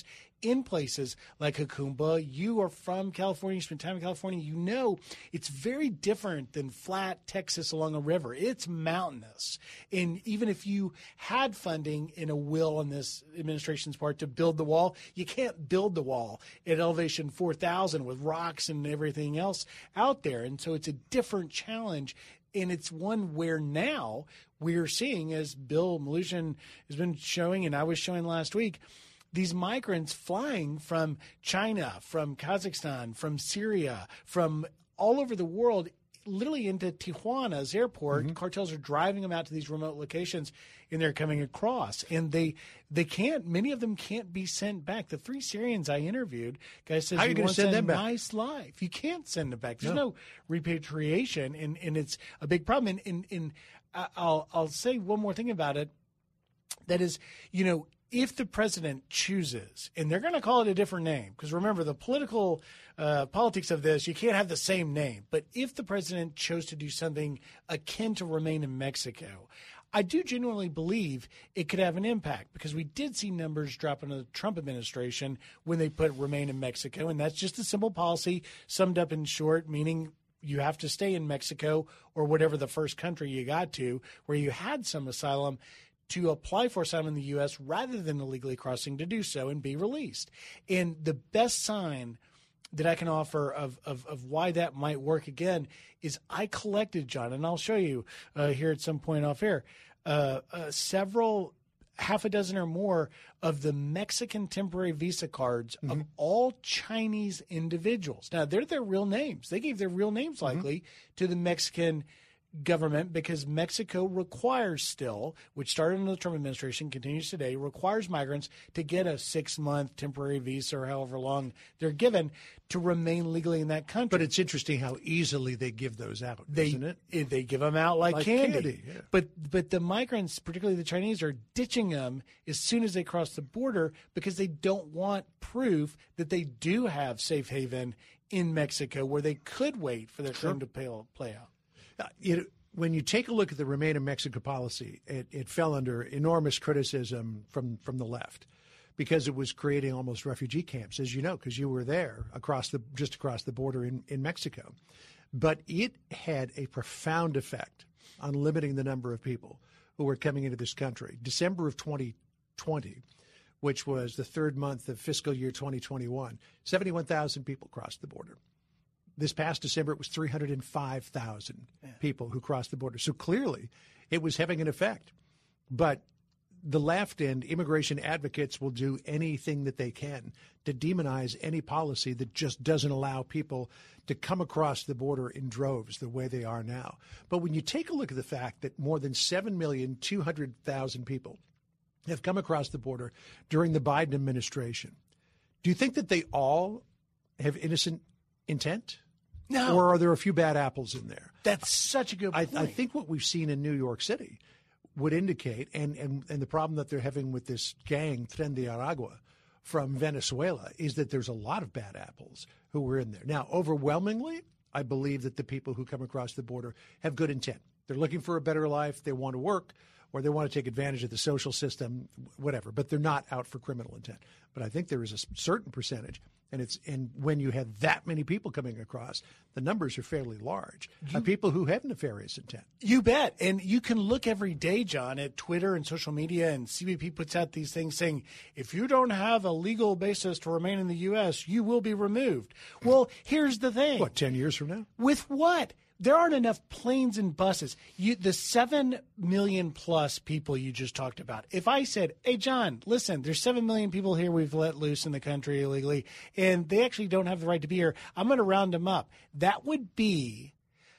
in places like Jacumba, you are from California, you spend time in California, you know it's very different than flat Texas along a river. It's mountainous. And even if you had funding in a will on this administration's part to build the wall, you can't build the wall at elevation four thousand with rocks and everything else out there. And so it's a different challenge. And it's one where now we're seeing, as Bill Melugin has been showing, and I was showing last week, these migrants flying from China, from Kazakhstan, from Syria, from all over the world, literally into Tijuana's airport. Mm-hmm. Cartels are driving them out to these remote locations, and they're coming across. And they they can't, many of them can't be sent back. The three Syrians I interviewed, guy says How are you he gonna wants send a them back? nice life. You can't send them back. There's No. no, repatriation, and, and it's a big problem. And, and, and I'll, I'll say one more thing about it. That is, you know, if the president chooses, and they're going to call it a different name, because remember the political uh, politics of this, you can't have the same name. But if the president chose to do something akin to remain in Mexico, I do genuinely believe it could have an impact, because we did see numbers drop in the Trump administration when they put remain in Mexico. And that's just a simple policy summed up in short, meaning you have to stay in Mexico or whatever the first country you got to where you had some asylum to apply for asylum in the U S rather than illegally crossing to do so and be released. And the best sign that I can offer of, of, of why that might work again is I collected, John, and I'll show you uh, here at some point off air, uh, uh, several, half a dozen or more of the Mexican temporary visa cards mm-hmm. of all Chinese individuals. Now, they're their real names. They gave their real names likely mm-hmm. to the Mexican government because Mexico requires still, which started in the Trump administration, continues today, requires migrants to get a six-month temporary visa or however long they're given to remain legally in that country. But it's interesting how easily they give those out, they, isn't it? They give them out like, like candy. candy yeah. But but the migrants, particularly the Chinese, are ditching them as soon as they cross the border because they don't want proof that they do have safe haven in Mexico where they could wait for their Sure. claim to pay, play out. Uh, you, when you take a look at the Remain in Mexico policy, it, it fell under enormous criticism from, from the left because it was creating almost refugee camps, as you know, because you were there across the just across the border in, in Mexico. But it had a profound effect on limiting the number of people who were coming into this country. December of twenty twenty, which was the third month of fiscal year twenty twenty-one, seventy-one thousand people crossed the border. This past December, it was three hundred five thousand yeah. people who crossed the border. So clearly, it was having an effect. But the left and immigration advocates will do anything that they can to demonize any policy that just doesn't allow people to come across the border in droves the way they are now. But when you take a look at the fact that more than seven million two hundred thousand people have come across the border during the Biden administration, do you think that they all have innocent intent? No. Or are there a few bad apples in there? That's such a good I, point. I think what we've seen in New York City would indicate, and, and, and the problem that they're having with this gang, Tren de Aragua, from Venezuela, is that there's a lot of bad apples who were in there. Now, overwhelmingly, I believe that the people who come across the border have good intent. They're looking for a better life. They want to work, or they want to take advantage of the social system, whatever. But they're not out for criminal intent. But I think there is a certain percentage. And it's and when you have that many people coming across, the numbers are fairly large. You, of people who have nefarious intent. You bet. And you can look every day, John, at Twitter and social media, and C B P puts out these things saying, if you don't have a legal basis to remain in the U S, you will be removed. Well, here's the thing. What, ten years from now? With what? There aren't enough planes and buses. You, the seven million plus people you just talked about. If I said, hey, John, listen, there's seven million people here we've let loose in the country illegally, and they actually don't have the right to be here, I'm going to round them up. That would be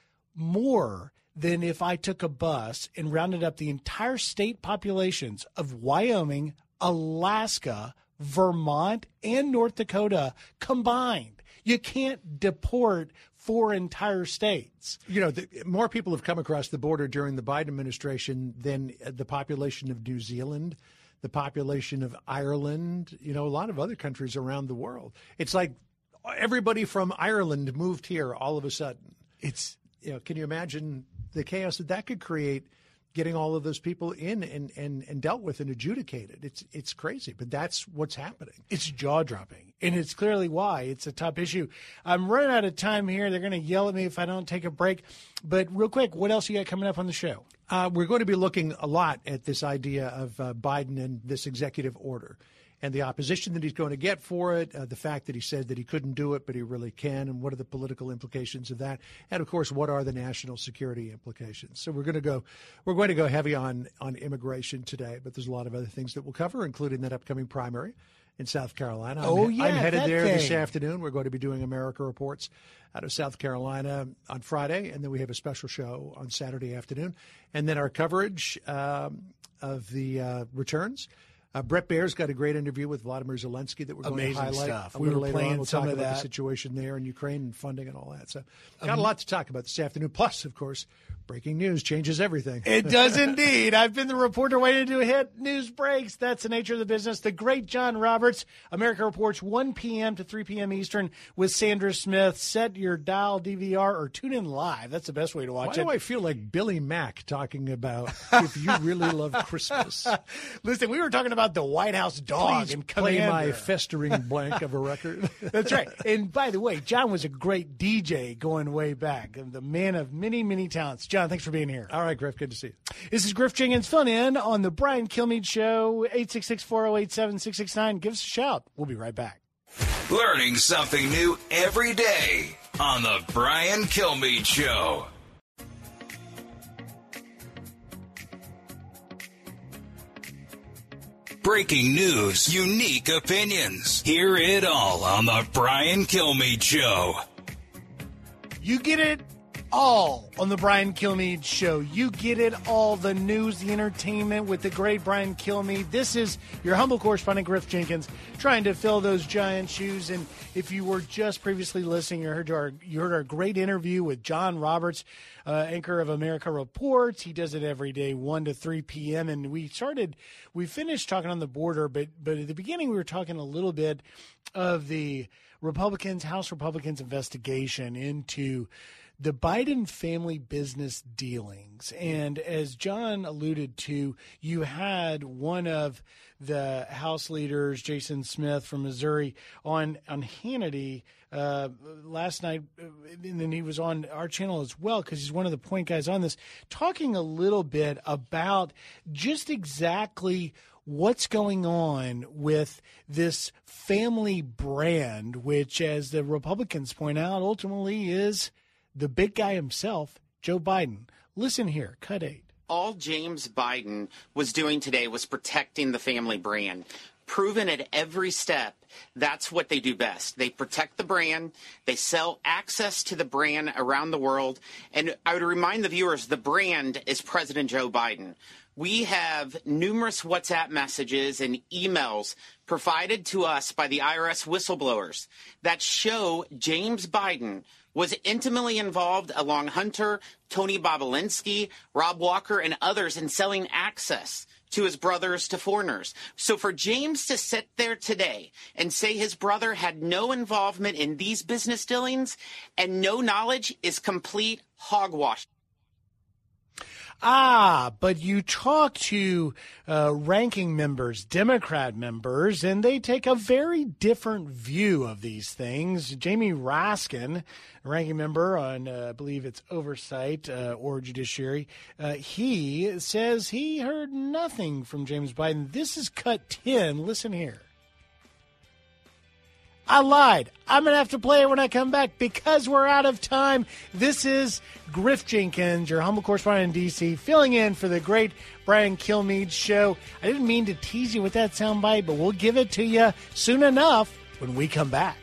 more than if I took a bus and rounded up the entire state populations of Wyoming, Alaska, Vermont, and North Dakota combined. You can't deport four entire states. You know, the, more people have come across the border during the Biden administration than the population of New Zealand, the population of Ireland, you know, a lot of other countries around the world. It's like everybody from Ireland moved here all of a sudden. It's, you know, can you imagine the chaos that that could create getting all of those people in and, and, and dealt with and adjudicated. It's it's crazy, but that's what's happening. It's jaw-dropping, and it's clearly why. It's a top issue. I'm running out of time here. They're going to yell at me if I don't take a break. But real quick, what else you got coming up on the show? Uh, we're going to be looking a lot at this idea of uh, Biden and this executive order and the opposition that he's going to get for it, uh, the fact that he said that he couldn't do it, but he really can, and what are the political implications of that, and of course, what are the national security implications? So we're going to go, we're going to go heavy on on immigration today, but there's a lot of other things that we'll cover, including that upcoming primary in South Carolina. I'm, oh yeah, I'm headed that there thing. this afternoon. We're going to be doing America Reports out of South Carolina on Friday, and then we have a special show on Saturday afternoon, and then our coverage um, of the uh, returns. Uh, Brett Baer's got a great interview with Vladimir Zelensky that we're going Amazing to highlight. stuff. A We little were later playing on. We'll some talk of about that. the situation there in Ukraine and funding and all that. So got Um, a lot to talk about this afternoon. Plus, of course, breaking news changes everything. It does indeed. I've been the reporter waiting to hit news breaks. That's the nature of the business. The great John Roberts, America Reports, one p.m. to three p.m. Eastern with Sandra Smith. Set your dial D V R or tune in live. That's the best way to watch Why it. do I feel like Billy Mack talking about if you really love Christmas? Listen, we were talking about the White House dog Please and play Commander. my festering blank of a record. That's right. And by the way, John was a great D J going way back, the man of many, many talents. John, thanks for being here. All right, Griff, good to see you. This is Griff Jenkins filling in on the Brian Kilmeade Show, eight six six, four oh eight, seven six six nine. Give us a shout. We'll be right back. Learning something new every day on the Brian Kilmeade Show. Breaking news, unique opinions. Hear it all on the Brian Kilmeade Show. You get it all on the Brian Kilmeade Show. You get it all, the news, the entertainment with the great Brian Kilmeade. This is your humble correspondent, Griff Jenkins, trying to fill those giant shoes. And if you were just previously listening, you heard our, you heard our great interview with John Roberts, uh, anchor of America Reports. He does it every day, one to three p.m. And we started, we finished talking on the border, but, but at the beginning we were talking a little bit of the Republicans, House Republicans investigation into the Biden family business dealings. And as John alluded to, you had one of the House leaders, Jason Smith from Missouri, on, on Hannity uh, last night, and then he was on our channel as well because he's one of the point guys on this, talking a little bit about just exactly what's going on with this family brand, which, as the Republicans point out, ultimately is the big guy himself, Joe Biden. Listen here, cut eight. All James Biden was doing today was protecting the family brand. Proven at every step, that's what they do best. They protect the brand. They sell access to the brand around the world. And I would remind the viewers, the brand is President Joe Biden. We have numerous WhatsApp messages and emails provided to us by the I R S whistleblowers that show James Biden was intimately involved along Hunter, Tony Bobulinski, Rob Walker, and others in selling access to his brothers to foreigners. So for James to sit there today and say his brother had no involvement in these business dealings and no knowledge is complete hogwash. Ah, but you talk to uh, ranking members, Democrat members, and they take a very different view of these things. Jamie Raskin, ranking member on, uh, I believe it's Oversight uh, or Judiciary, uh, he says he heard nothing from James Biden. This is cut ten. Listen here. I lied. I'm going to have to play it when I come back because we're out of time. This is Griff Jenkins, your humble correspondent in D C, filling in for the great Brian Kilmeade Show. I didn't mean to tease you with that soundbite, but we'll give it to you soon enough when we come back.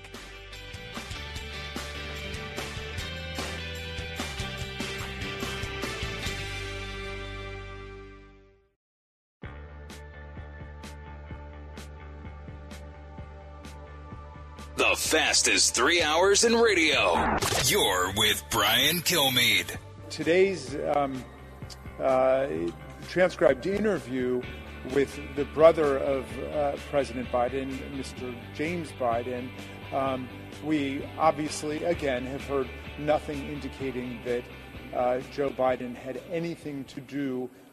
The fastest three hours in radio. You're with Brian Kilmeade. Today's um, uh, transcribed interview with the brother of uh, President Biden, Mister James Biden, um, we obviously, again, have heard nothing indicating that uh, Joe Biden had anything to do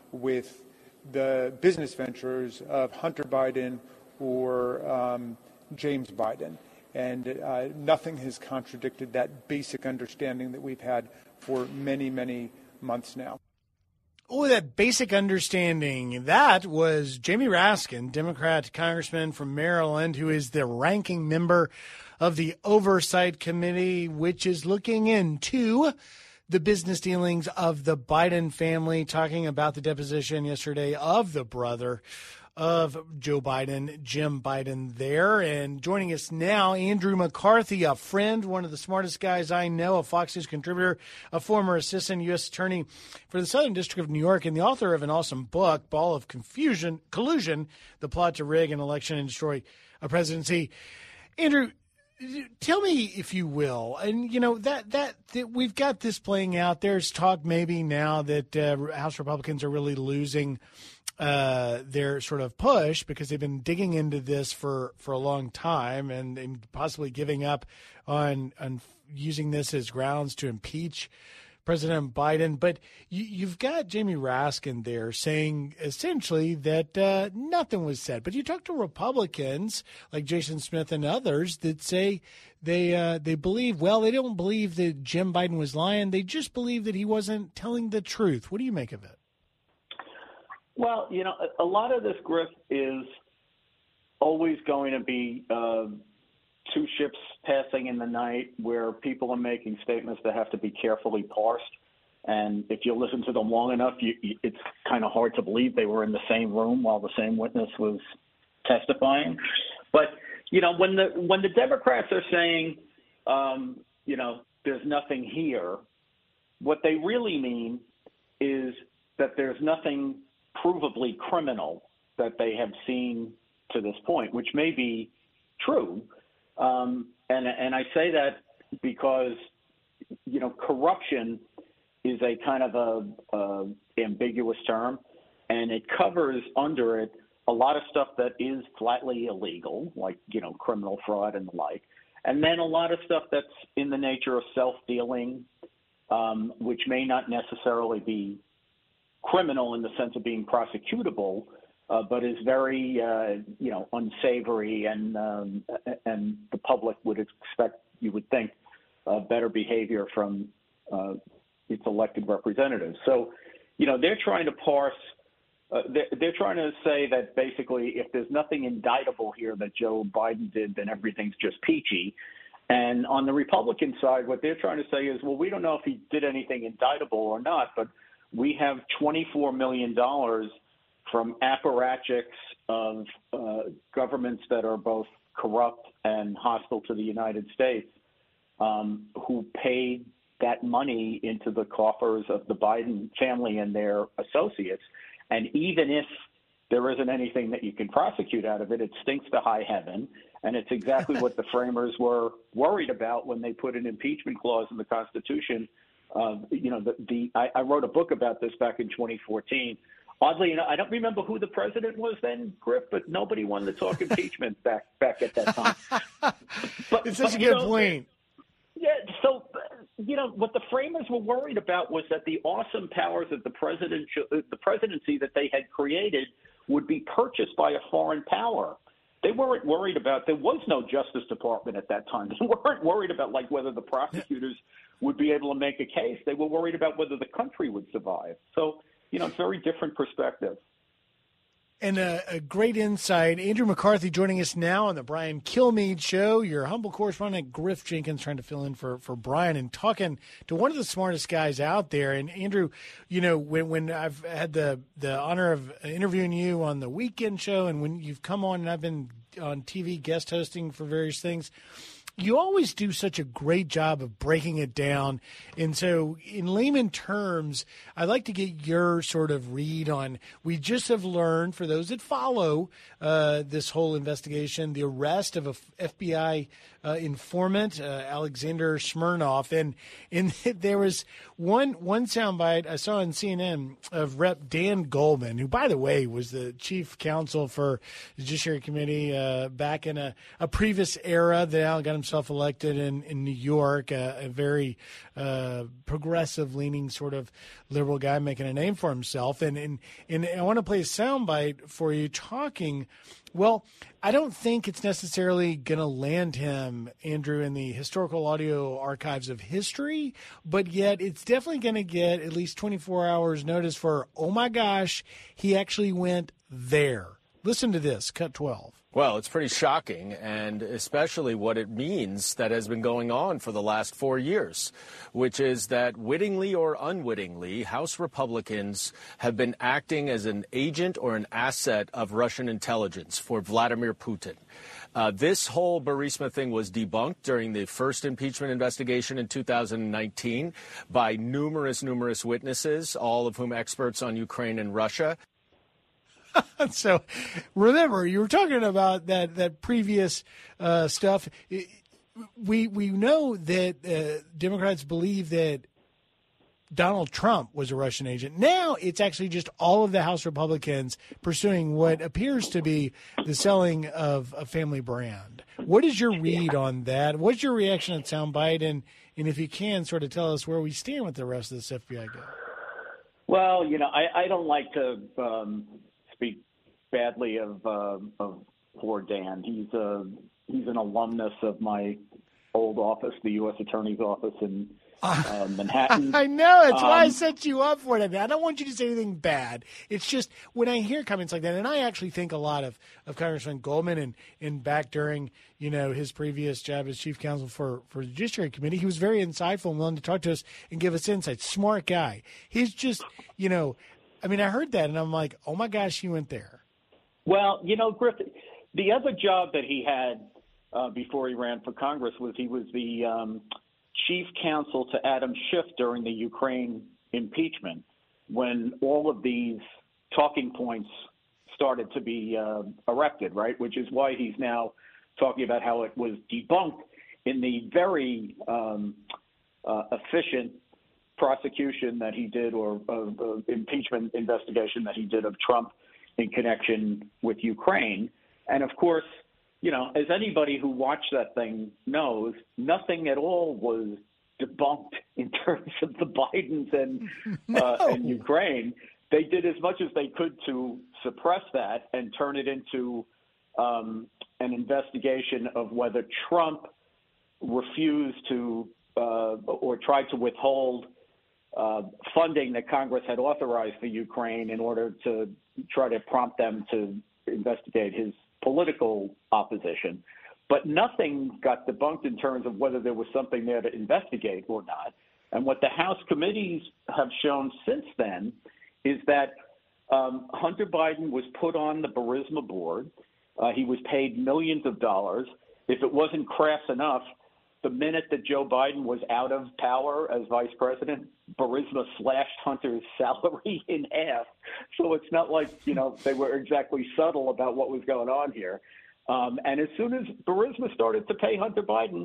with the business ventures of Hunter Biden or um, James Biden. And uh, nothing has contradicted that basic understanding that we've had for many, many months now. Oh, that basic understanding. That was Jamie Raskin, Democrat congressman from Maryland, who is the ranking member of the Oversight Committee, which is looking into the business dealings of the Biden family, talking about the deposition yesterday of the brother of Joe Biden, Jim Biden there. And joining us now, Andrew McCarthy, a friend, one of the smartest guys I know, a Fox News contributor, a former assistant U S attorney for the Southern District of New York, and the author of an awesome book, Ball of Confusion, Collusion, The Plot to Rig an Election and Destroy a Presidency. Andrew, tell me, if you will, and, you know, that, that, that we've got this playing out. There's talk maybe now that uh, House Republicans are really losing uh, their sort of push because they've been digging into this for, for a long time and, and possibly giving up on, on using this as grounds to impeach President Biden. But you, you've got Jamie Raskin there saying essentially that uh, nothing was said. But you talk to Republicans like Jason Smith and others that say they uh, they believe, well, they don't believe that Jim Biden was lying. They just believe that he wasn't telling the truth. What do you make of it? Well, you know, a, a lot of this, Griff, is always going to be uh, two ships passing in the night where people are making statements that have to be carefully parsed. And if you listen to them long enough, you, you, it's kind of hard to believe they were in the same room while the same witness was testifying. But, you know, when the when the Democrats are saying, um, you know, there's nothing here, what they really mean is that there's nothing provably criminal that they have seen to this point, which may be true. Um, and, and I say that because, you know, corruption is a kind of a, a ambiguous term, and it covers under it a lot of stuff that is flatly illegal, like, you know, criminal fraud and the like, and then a lot of stuff that's in the nature of self-dealing, um, which may not necessarily be criminal in the sense of being prosecutable, Uh, but is very, uh, you know, unsavory, and um, and the public would expect, you would think, uh, better behavior from uh, its elected representatives. So, you know, they're trying to parse. Uh, they're, they're trying to say that basically, if there's nothing indictable here that Joe Biden did, then everything's just peachy. And on the Republican side, what they're trying to say is, well, we don't know if he did anything indictable or not, but we have twenty-four million dollars from apparatchiks of uh, governments that are both corrupt and hostile to the United States, um, who paid that money into the coffers of the Biden family and their associates. And even if there isn't anything that you can prosecute out of it, it stinks to high heaven. And it's exactly what the framers were worried about when they put an impeachment clause in the Constitution. Uh, you know, the, the I, I wrote a book about this back in twenty fourteen. Oddly enough, I don't remember who the president was then, Griff, but nobody wanted to talk impeachment back back at that time. But, it's such but, a good you know, point. Yeah, so, you know, what the framers were worried about was that the awesome powers of the president, the presidency that they had created would be purchased by a foreign power. They weren't worried about, there was no Justice Department at that time. They weren't worried about, like, whether the prosecutors would be able to make a case. They were worried about whether the country would survive. So, you know, it's a very different perspective. And a, a great insight. Andrew McCarthy joining us now on the Brian Kilmeade Show. Your humble correspondent, Griff Jenkins, trying to fill in for, for Brian and talking to one of the smartest guys out there. And, Andrew, you know, when, when I've had the, the honor of interviewing you on the weekend show and when you've come on and I've been on T V guest hosting for various things, you always do such a great job of breaking it down. And so in layman terms, I'd like to get your sort of read on, we just have learned, for those that follow uh, this whole investigation, the arrest of a F B I uh, informant, uh, Alexander Smirnov. And, and there was one, one soundbite I saw on C N N of Rep Dan Goldman, who, by the way, was the chief counsel for the Judiciary Committee uh, back in a, a previous era that now got himself himself elected in, in New York, uh, a very uh, progressive-leaning sort of liberal guy making a name for himself. And, and, and I want to play a soundbite for you talking. Well, I don't think it's necessarily going to land him, Andrew, in the historical audio archives of history, but yet it's definitely going to get at least twenty-four hours notice for, oh my gosh, he actually went there. Listen to this, cut twelve. Well, it's pretty shocking, and especially what it means that has been going on for the last four years, which is that wittingly or unwittingly, House Republicans have been acting as an agent or an asset of Russian intelligence for Vladimir Putin. Uh, this whole Burisma thing was debunked during the first impeachment investigation in two thousand nineteen by numerous, numerous witnesses, all of whom experts on Ukraine and Russia. So remember, you were talking about that, that previous uh, stuff. We we know that uh, Democrats believe that Donald Trump was a Russian agent. Now it's actually just all of the House Republicans pursuing what appears to be the selling of a family brand. What is your read on that? What's your reaction on soundbite? And, and if you can, sort of tell us where we stand with the rest of this F B I guy. Well, you know, I, I don't like to um, – speak badly of uh, of poor Dan. He's a he's an alumnus of my old office, the U S Attorney's office in uh, Manhattan. I know. That's um, why I set you up for it. I don't want you to say anything bad. It's just when I hear comments like that, and I actually think a lot of, of Congressman Goldman, and, and back during, you know, his previous job as chief counsel for, for the Judiciary Committee, he was very insightful and willing to talk to us and give us insights. Smart guy. He's just, you know, I mean, I heard that, and I'm like, oh, my gosh, he went there. Well, you know, Griff, the other job that he had uh, before he ran for Congress was he was the um, chief counsel to Adam Schiff during the Ukraine impeachment, when all of these talking points started to be uh, erected, right, which is why he's now talking about how it was debunked in the very um, uh, efficient prosecution that he did, or uh, uh, impeachment investigation that he did of Trump in connection with Ukraine. And of course, you know, as anybody who watched that thing knows, nothing at all was debunked in terms of the Bidens and, no. uh, and Ukraine. They did as much as they could to suppress that and turn it into um, an investigation of whether Trump refused to uh, or tried to withhold Uh, funding that Congress had authorized for Ukraine in order to try to prompt them to investigate his political opposition. But nothing got debunked in terms of whether there was something there to investigate or not. And what the House committees have shown since then is that um, Hunter Biden was put on the Burisma board. Uh, he was paid millions of dollars. If it wasn't crass enough, the minute that Joe Biden was out of power as vice president, Burisma slashed Hunter's salary in half. So it's not like, you know, they were exactly subtle about what was going on here. Um, and as soon as Burisma started to pay Hunter Biden,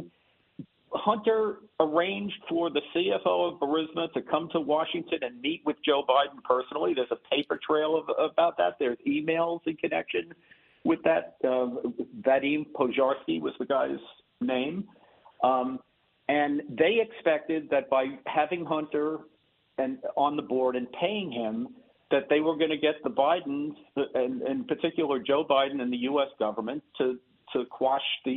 Hunter arranged for the C F O of Burisma to come to Washington and meet with Joe Biden personally. There's a paper trail of, about that. There's emails in connection with that. Uh, Vadim Pozharsky was the guy's name. Um, and they expected that by having Hunter and on the board and paying him, that they were going to get the Bidens, and in particular Joe Biden and the U S government, to, to quash the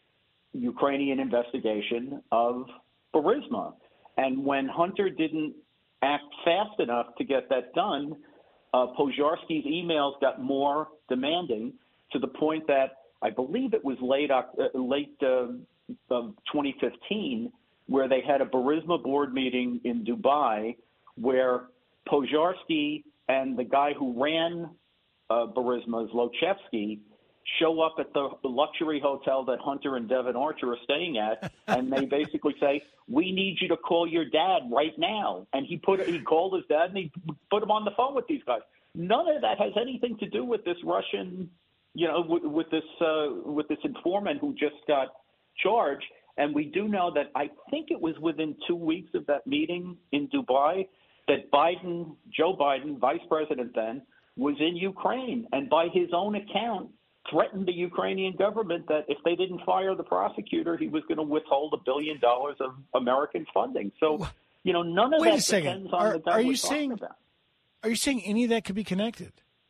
Ukrainian investigation of Burisma. And when Hunter didn't act fast enough to get that done, uh, Pozharsky's emails got more demanding, to the point that I believe it was late, uh, late uh, of twenty fifteen, where they had a Burisma board meeting in Dubai, where Pozharsky and the guy who ran uh, Burisma, Zlochevsky, show up at the luxury hotel that Hunter and Devin Archer are staying at, and they basically say, "We need you to call your dad right now." And he put he called his dad and he put him on the phone with these guys. None of that has anything to do with this Russian, you know, with, with this uh, with this informant who just got charge. And we do know that I think it was within two weeks of that meeting in Dubai that Biden, Joe Biden, vice president then, was in Ukraine. And by his own account, threatened the Ukrainian government that if they didn't fire the prosecutor, he was going to withhold a billion dollars of American funding. So, you know, none of Wait that a second. depends on Are, the guy are we're you talking saying, about. Are you saying any of that could be connected?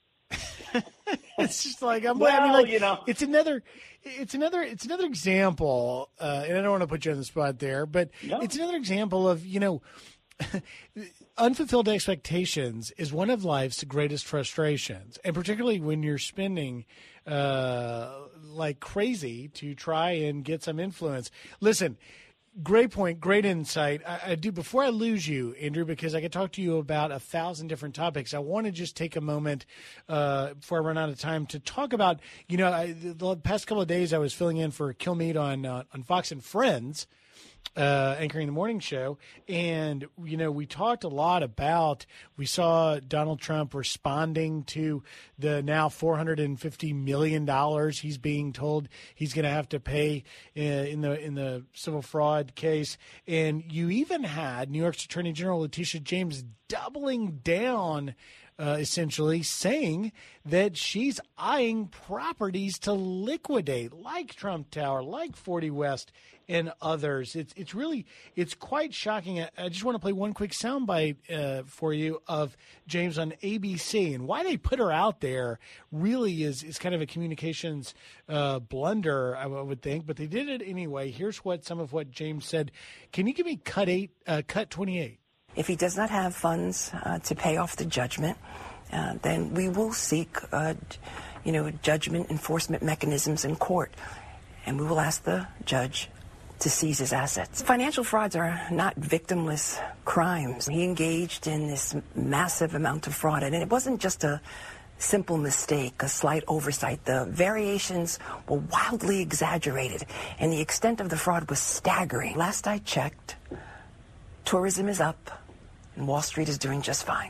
It's just like I'm. Well, I mean, like, you know, it's another, it's another, it's another example, uh, and I don't want to put you on the spot there, but no. it's another example of you know, unfulfilled expectations is one of life's greatest frustrations, and particularly when you're spending uh, like crazy to try and get some influence. Listen. Great point, great insight. I, I do. Before I lose you, Andrew, because I could talk to you about a thousand different topics, I want to just take a moment uh, before I run out of time to talk about. You know, I, the past couple of days I was filling in for Kilmeade on uh, on Fox and Friends, uh, anchoring the morning show, and you know we talked a lot about. We saw Donald Trump responding to the now four hundred fifty million dollars he's being told he's going to have to pay uh, in the in the civil fraud case, and you even had New York's Attorney General Letitia James doubling down. Uh, essentially saying that she's eyeing properties to liquidate, like Trump Tower, like forty West, and others. It's it's really it's quite shocking. I, I just want to play one quick soundbite uh, for you of James on A B C, and why they put her out there really is is kind of a communications uh, blunder, I, w- I would think, but they did it anyway. Here's what some of what James said. Can you give me cut eight, uh, cut twenty-eight? If he does not have funds uh, to pay off the judgment, uh, then we will seek, uh, you know, judgment enforcement mechanisms in court, and we will ask the judge to seize his assets. Financial frauds are not victimless crimes. He engaged in this massive amount of fraud, and it wasn't just a simple mistake, a slight oversight. The variations were wildly exaggerated, and the extent of the fraud was staggering. Last I checked, tourism is up, and Wall Street is doing just fine.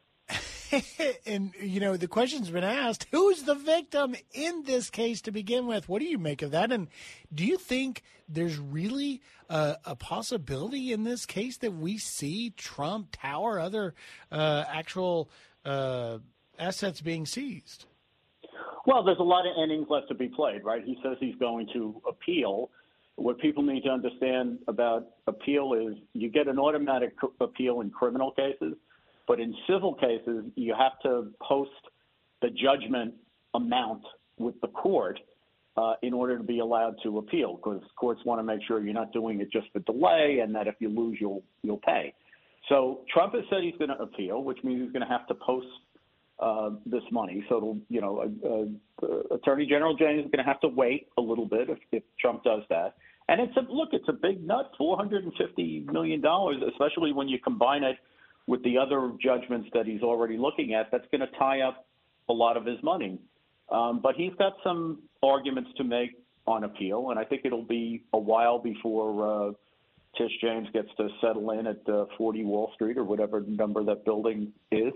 And, you know, the question's been asked, who's the victim in this case to begin with? What do you make of that? And do you think there's really a, a possibility in this case that we see Trump Tower, other uh, actual uh, assets being seized? Well, there's a lot of innings left to be played, right? He says he's going to appeal. What people need to understand about appeal is you get an automatic appeal in criminal cases, but in civil cases, you have to post the judgment amount with the court uh, in order to be allowed to appeal, because courts want to make sure you're not doing it just for delay and that if you lose, you'll you'll pay. So Trump has said he's going to appeal, which means he's going to have to post uh, this money. So, it'll, you know, uh, uh, Attorney General James is going to have to wait a little bit if, if Trump does that. And it's a look, it's a big nut, four hundred fifty million dollars, especially when you combine it with the other judgments that he's already looking at. That's going to tie up a lot of his money. Um, but he's got some arguments to make on appeal, and I think it'll be a while before uh, Tish James gets to settle in at uh, forty Wall Street or whatever number that building is.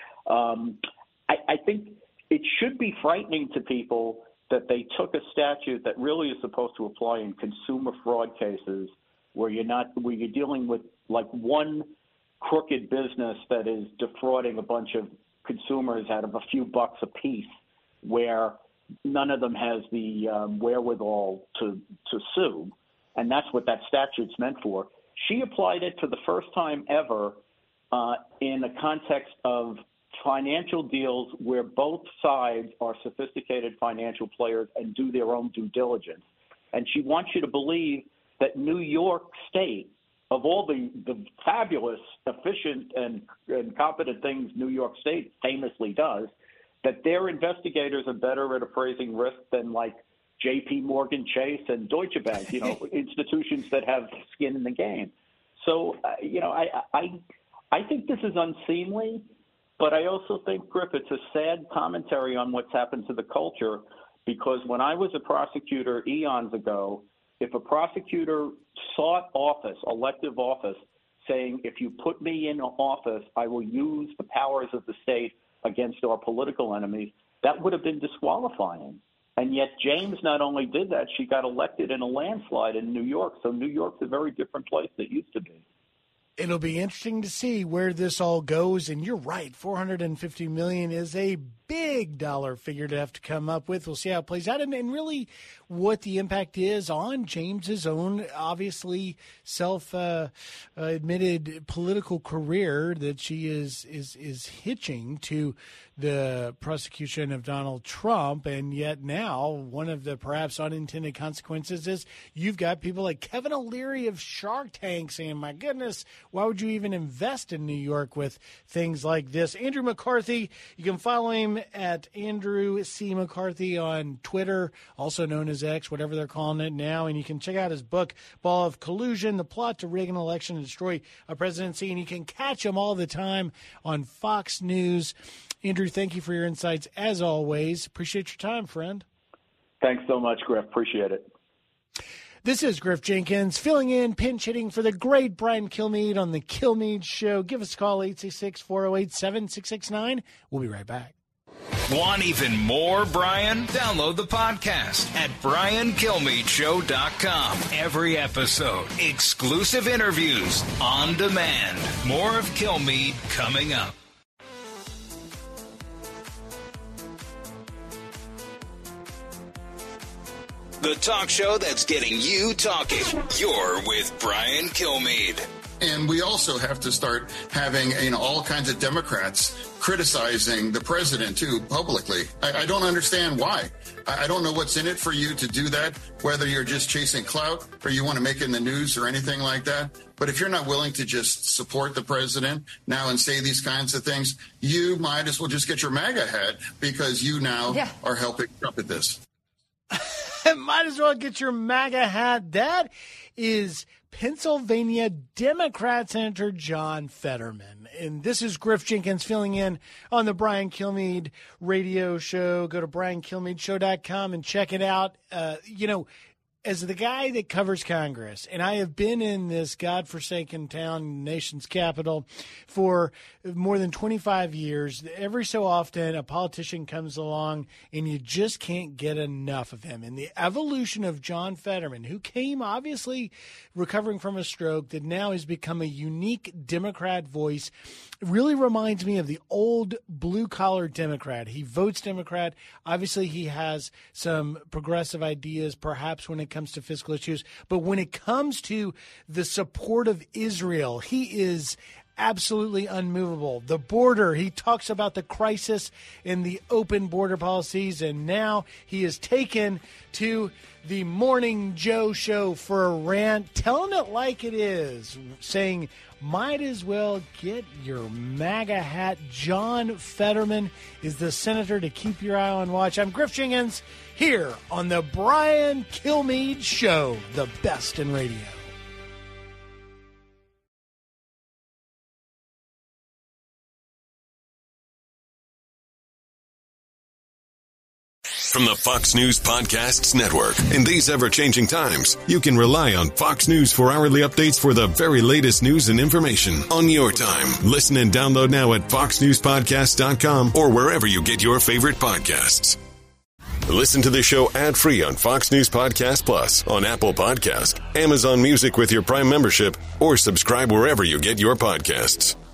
Um, I, I think it should be frightening to people that they took a statute that really is supposed to apply in consumer fraud cases where you're not where you're dealing with like one crooked business that is defrauding a bunch of consumers out of a few bucks a piece, where none of them has the um, wherewithal to to sue, and that's what that statute's meant for. She applied it for the first time ever uh, in the context of financial deals where both sides are sophisticated financial players and do their own due diligence. And she wants you to believe that New York State, of all the, the fabulous, efficient, and, and competent things New York State famously does, that their investigators are better at appraising risk than like J P Morgan Chase and Deutsche Bank, you know, institutions that have skin in the game. So, uh, you know, I, I, I think this is unseemly. But I also think, Griff, it's a sad commentary on what's happened to the culture, because when I was a prosecutor eons ago, if a prosecutor sought office, elective office, saying, if you put me in office, I will use the powers of the state against our political enemies, that would have been disqualifying. And yet James not only did that, she got elected in a landslide in New York. So New York's a very different place than it used to be. It'll be interesting to see where this all goes. And you're right, four hundred fifty million dollars is a big dollar figure to have to come up with. We'll see how it plays out, and, and really what the impact is on James's own, obviously self-admitted uh, political career that she is is is hitching to the prosecution of Donald Trump. And yet now one of the perhaps unintended consequences is you've got people like Kevin O'Leary of Shark Tank saying, my goodness, why would you even invest in New York with things like this? Andrew McCarthy, you can follow him at Andrew C. McCarthy on Twitter, also known as X, whatever they're calling it now. And you can check out his book, Ball of Collusion, The Plot to Rig an Election and Destroy a Presidency. And you can catch him all the time on Fox News. Andrew, thank you for your insights as always. Appreciate your time, friend. Thanks so much, Griff. Appreciate it. This is Griff Jenkins filling in, pinch hitting for the great Brian Kilmeade on the Kilmeade Show. Give us a call, eight six six, four oh eight, seven six six nine. We'll be right back. Want even more Brian? Download the podcast at brian kilmeade show dot com. Every episode, exclusive interviews on demand. More of Kilmeade coming up. The talk show that's getting you talking. You're with Brian Kilmeade. And we also have to start having, you know, all kinds of Democrats criticizing the president, too, publicly. I, I don't understand why. I, I don't know what's in it for you to do that, whether you're just chasing clout or you want to make it in the news or anything like that. But if you're not willing to just support the president now and say these kinds of things, you might as well just get your MAGA hat because you now yeah. are helping Trump at this. Might as well get your MAGA hat. That is Pennsylvania Democrat Senator John Fetterman. And this is Griff Jenkins filling in on the Brian Kilmeade radio show. Go to brian kilmeade show dot com and check it out. Uh, you know, as the guy that covers Congress, and I have been in this godforsaken town, nation's capital, for more than twenty-five years, every so often a politician comes along and you just can't get enough of him. And the evolution of John Fetterman, who came obviously recovering from a stroke, that now has become a unique Democrat voice, really reminds me of the old blue-collar Democrat. He votes Democrat. Obviously, he has some progressive ideas, perhaps when it comes to fiscal issues. But when it comes to the support of Israel, he is absolutely unmovable. The border, he talks about the crisis in the open border policies, and now he is taken to the Morning Joe show for a rant, telling it like it is, saying, might as well get your MAGA hat. John Fetterman is the senator to keep your eye on watch. I'm Griff Jenkins here on the Brian Kilmeade Show, the best in radio. From the Fox News Podcasts Network. In these ever-changing times, you can rely on Fox News for hourly updates for the very latest news and information on your time. Listen and download now at fox news podcast dot com or wherever you get your favorite podcasts. Listen to the show ad-free on Fox News Podcast Plus, on Apple Podcast, Amazon Music with your Prime membership, or subscribe wherever you get your podcasts.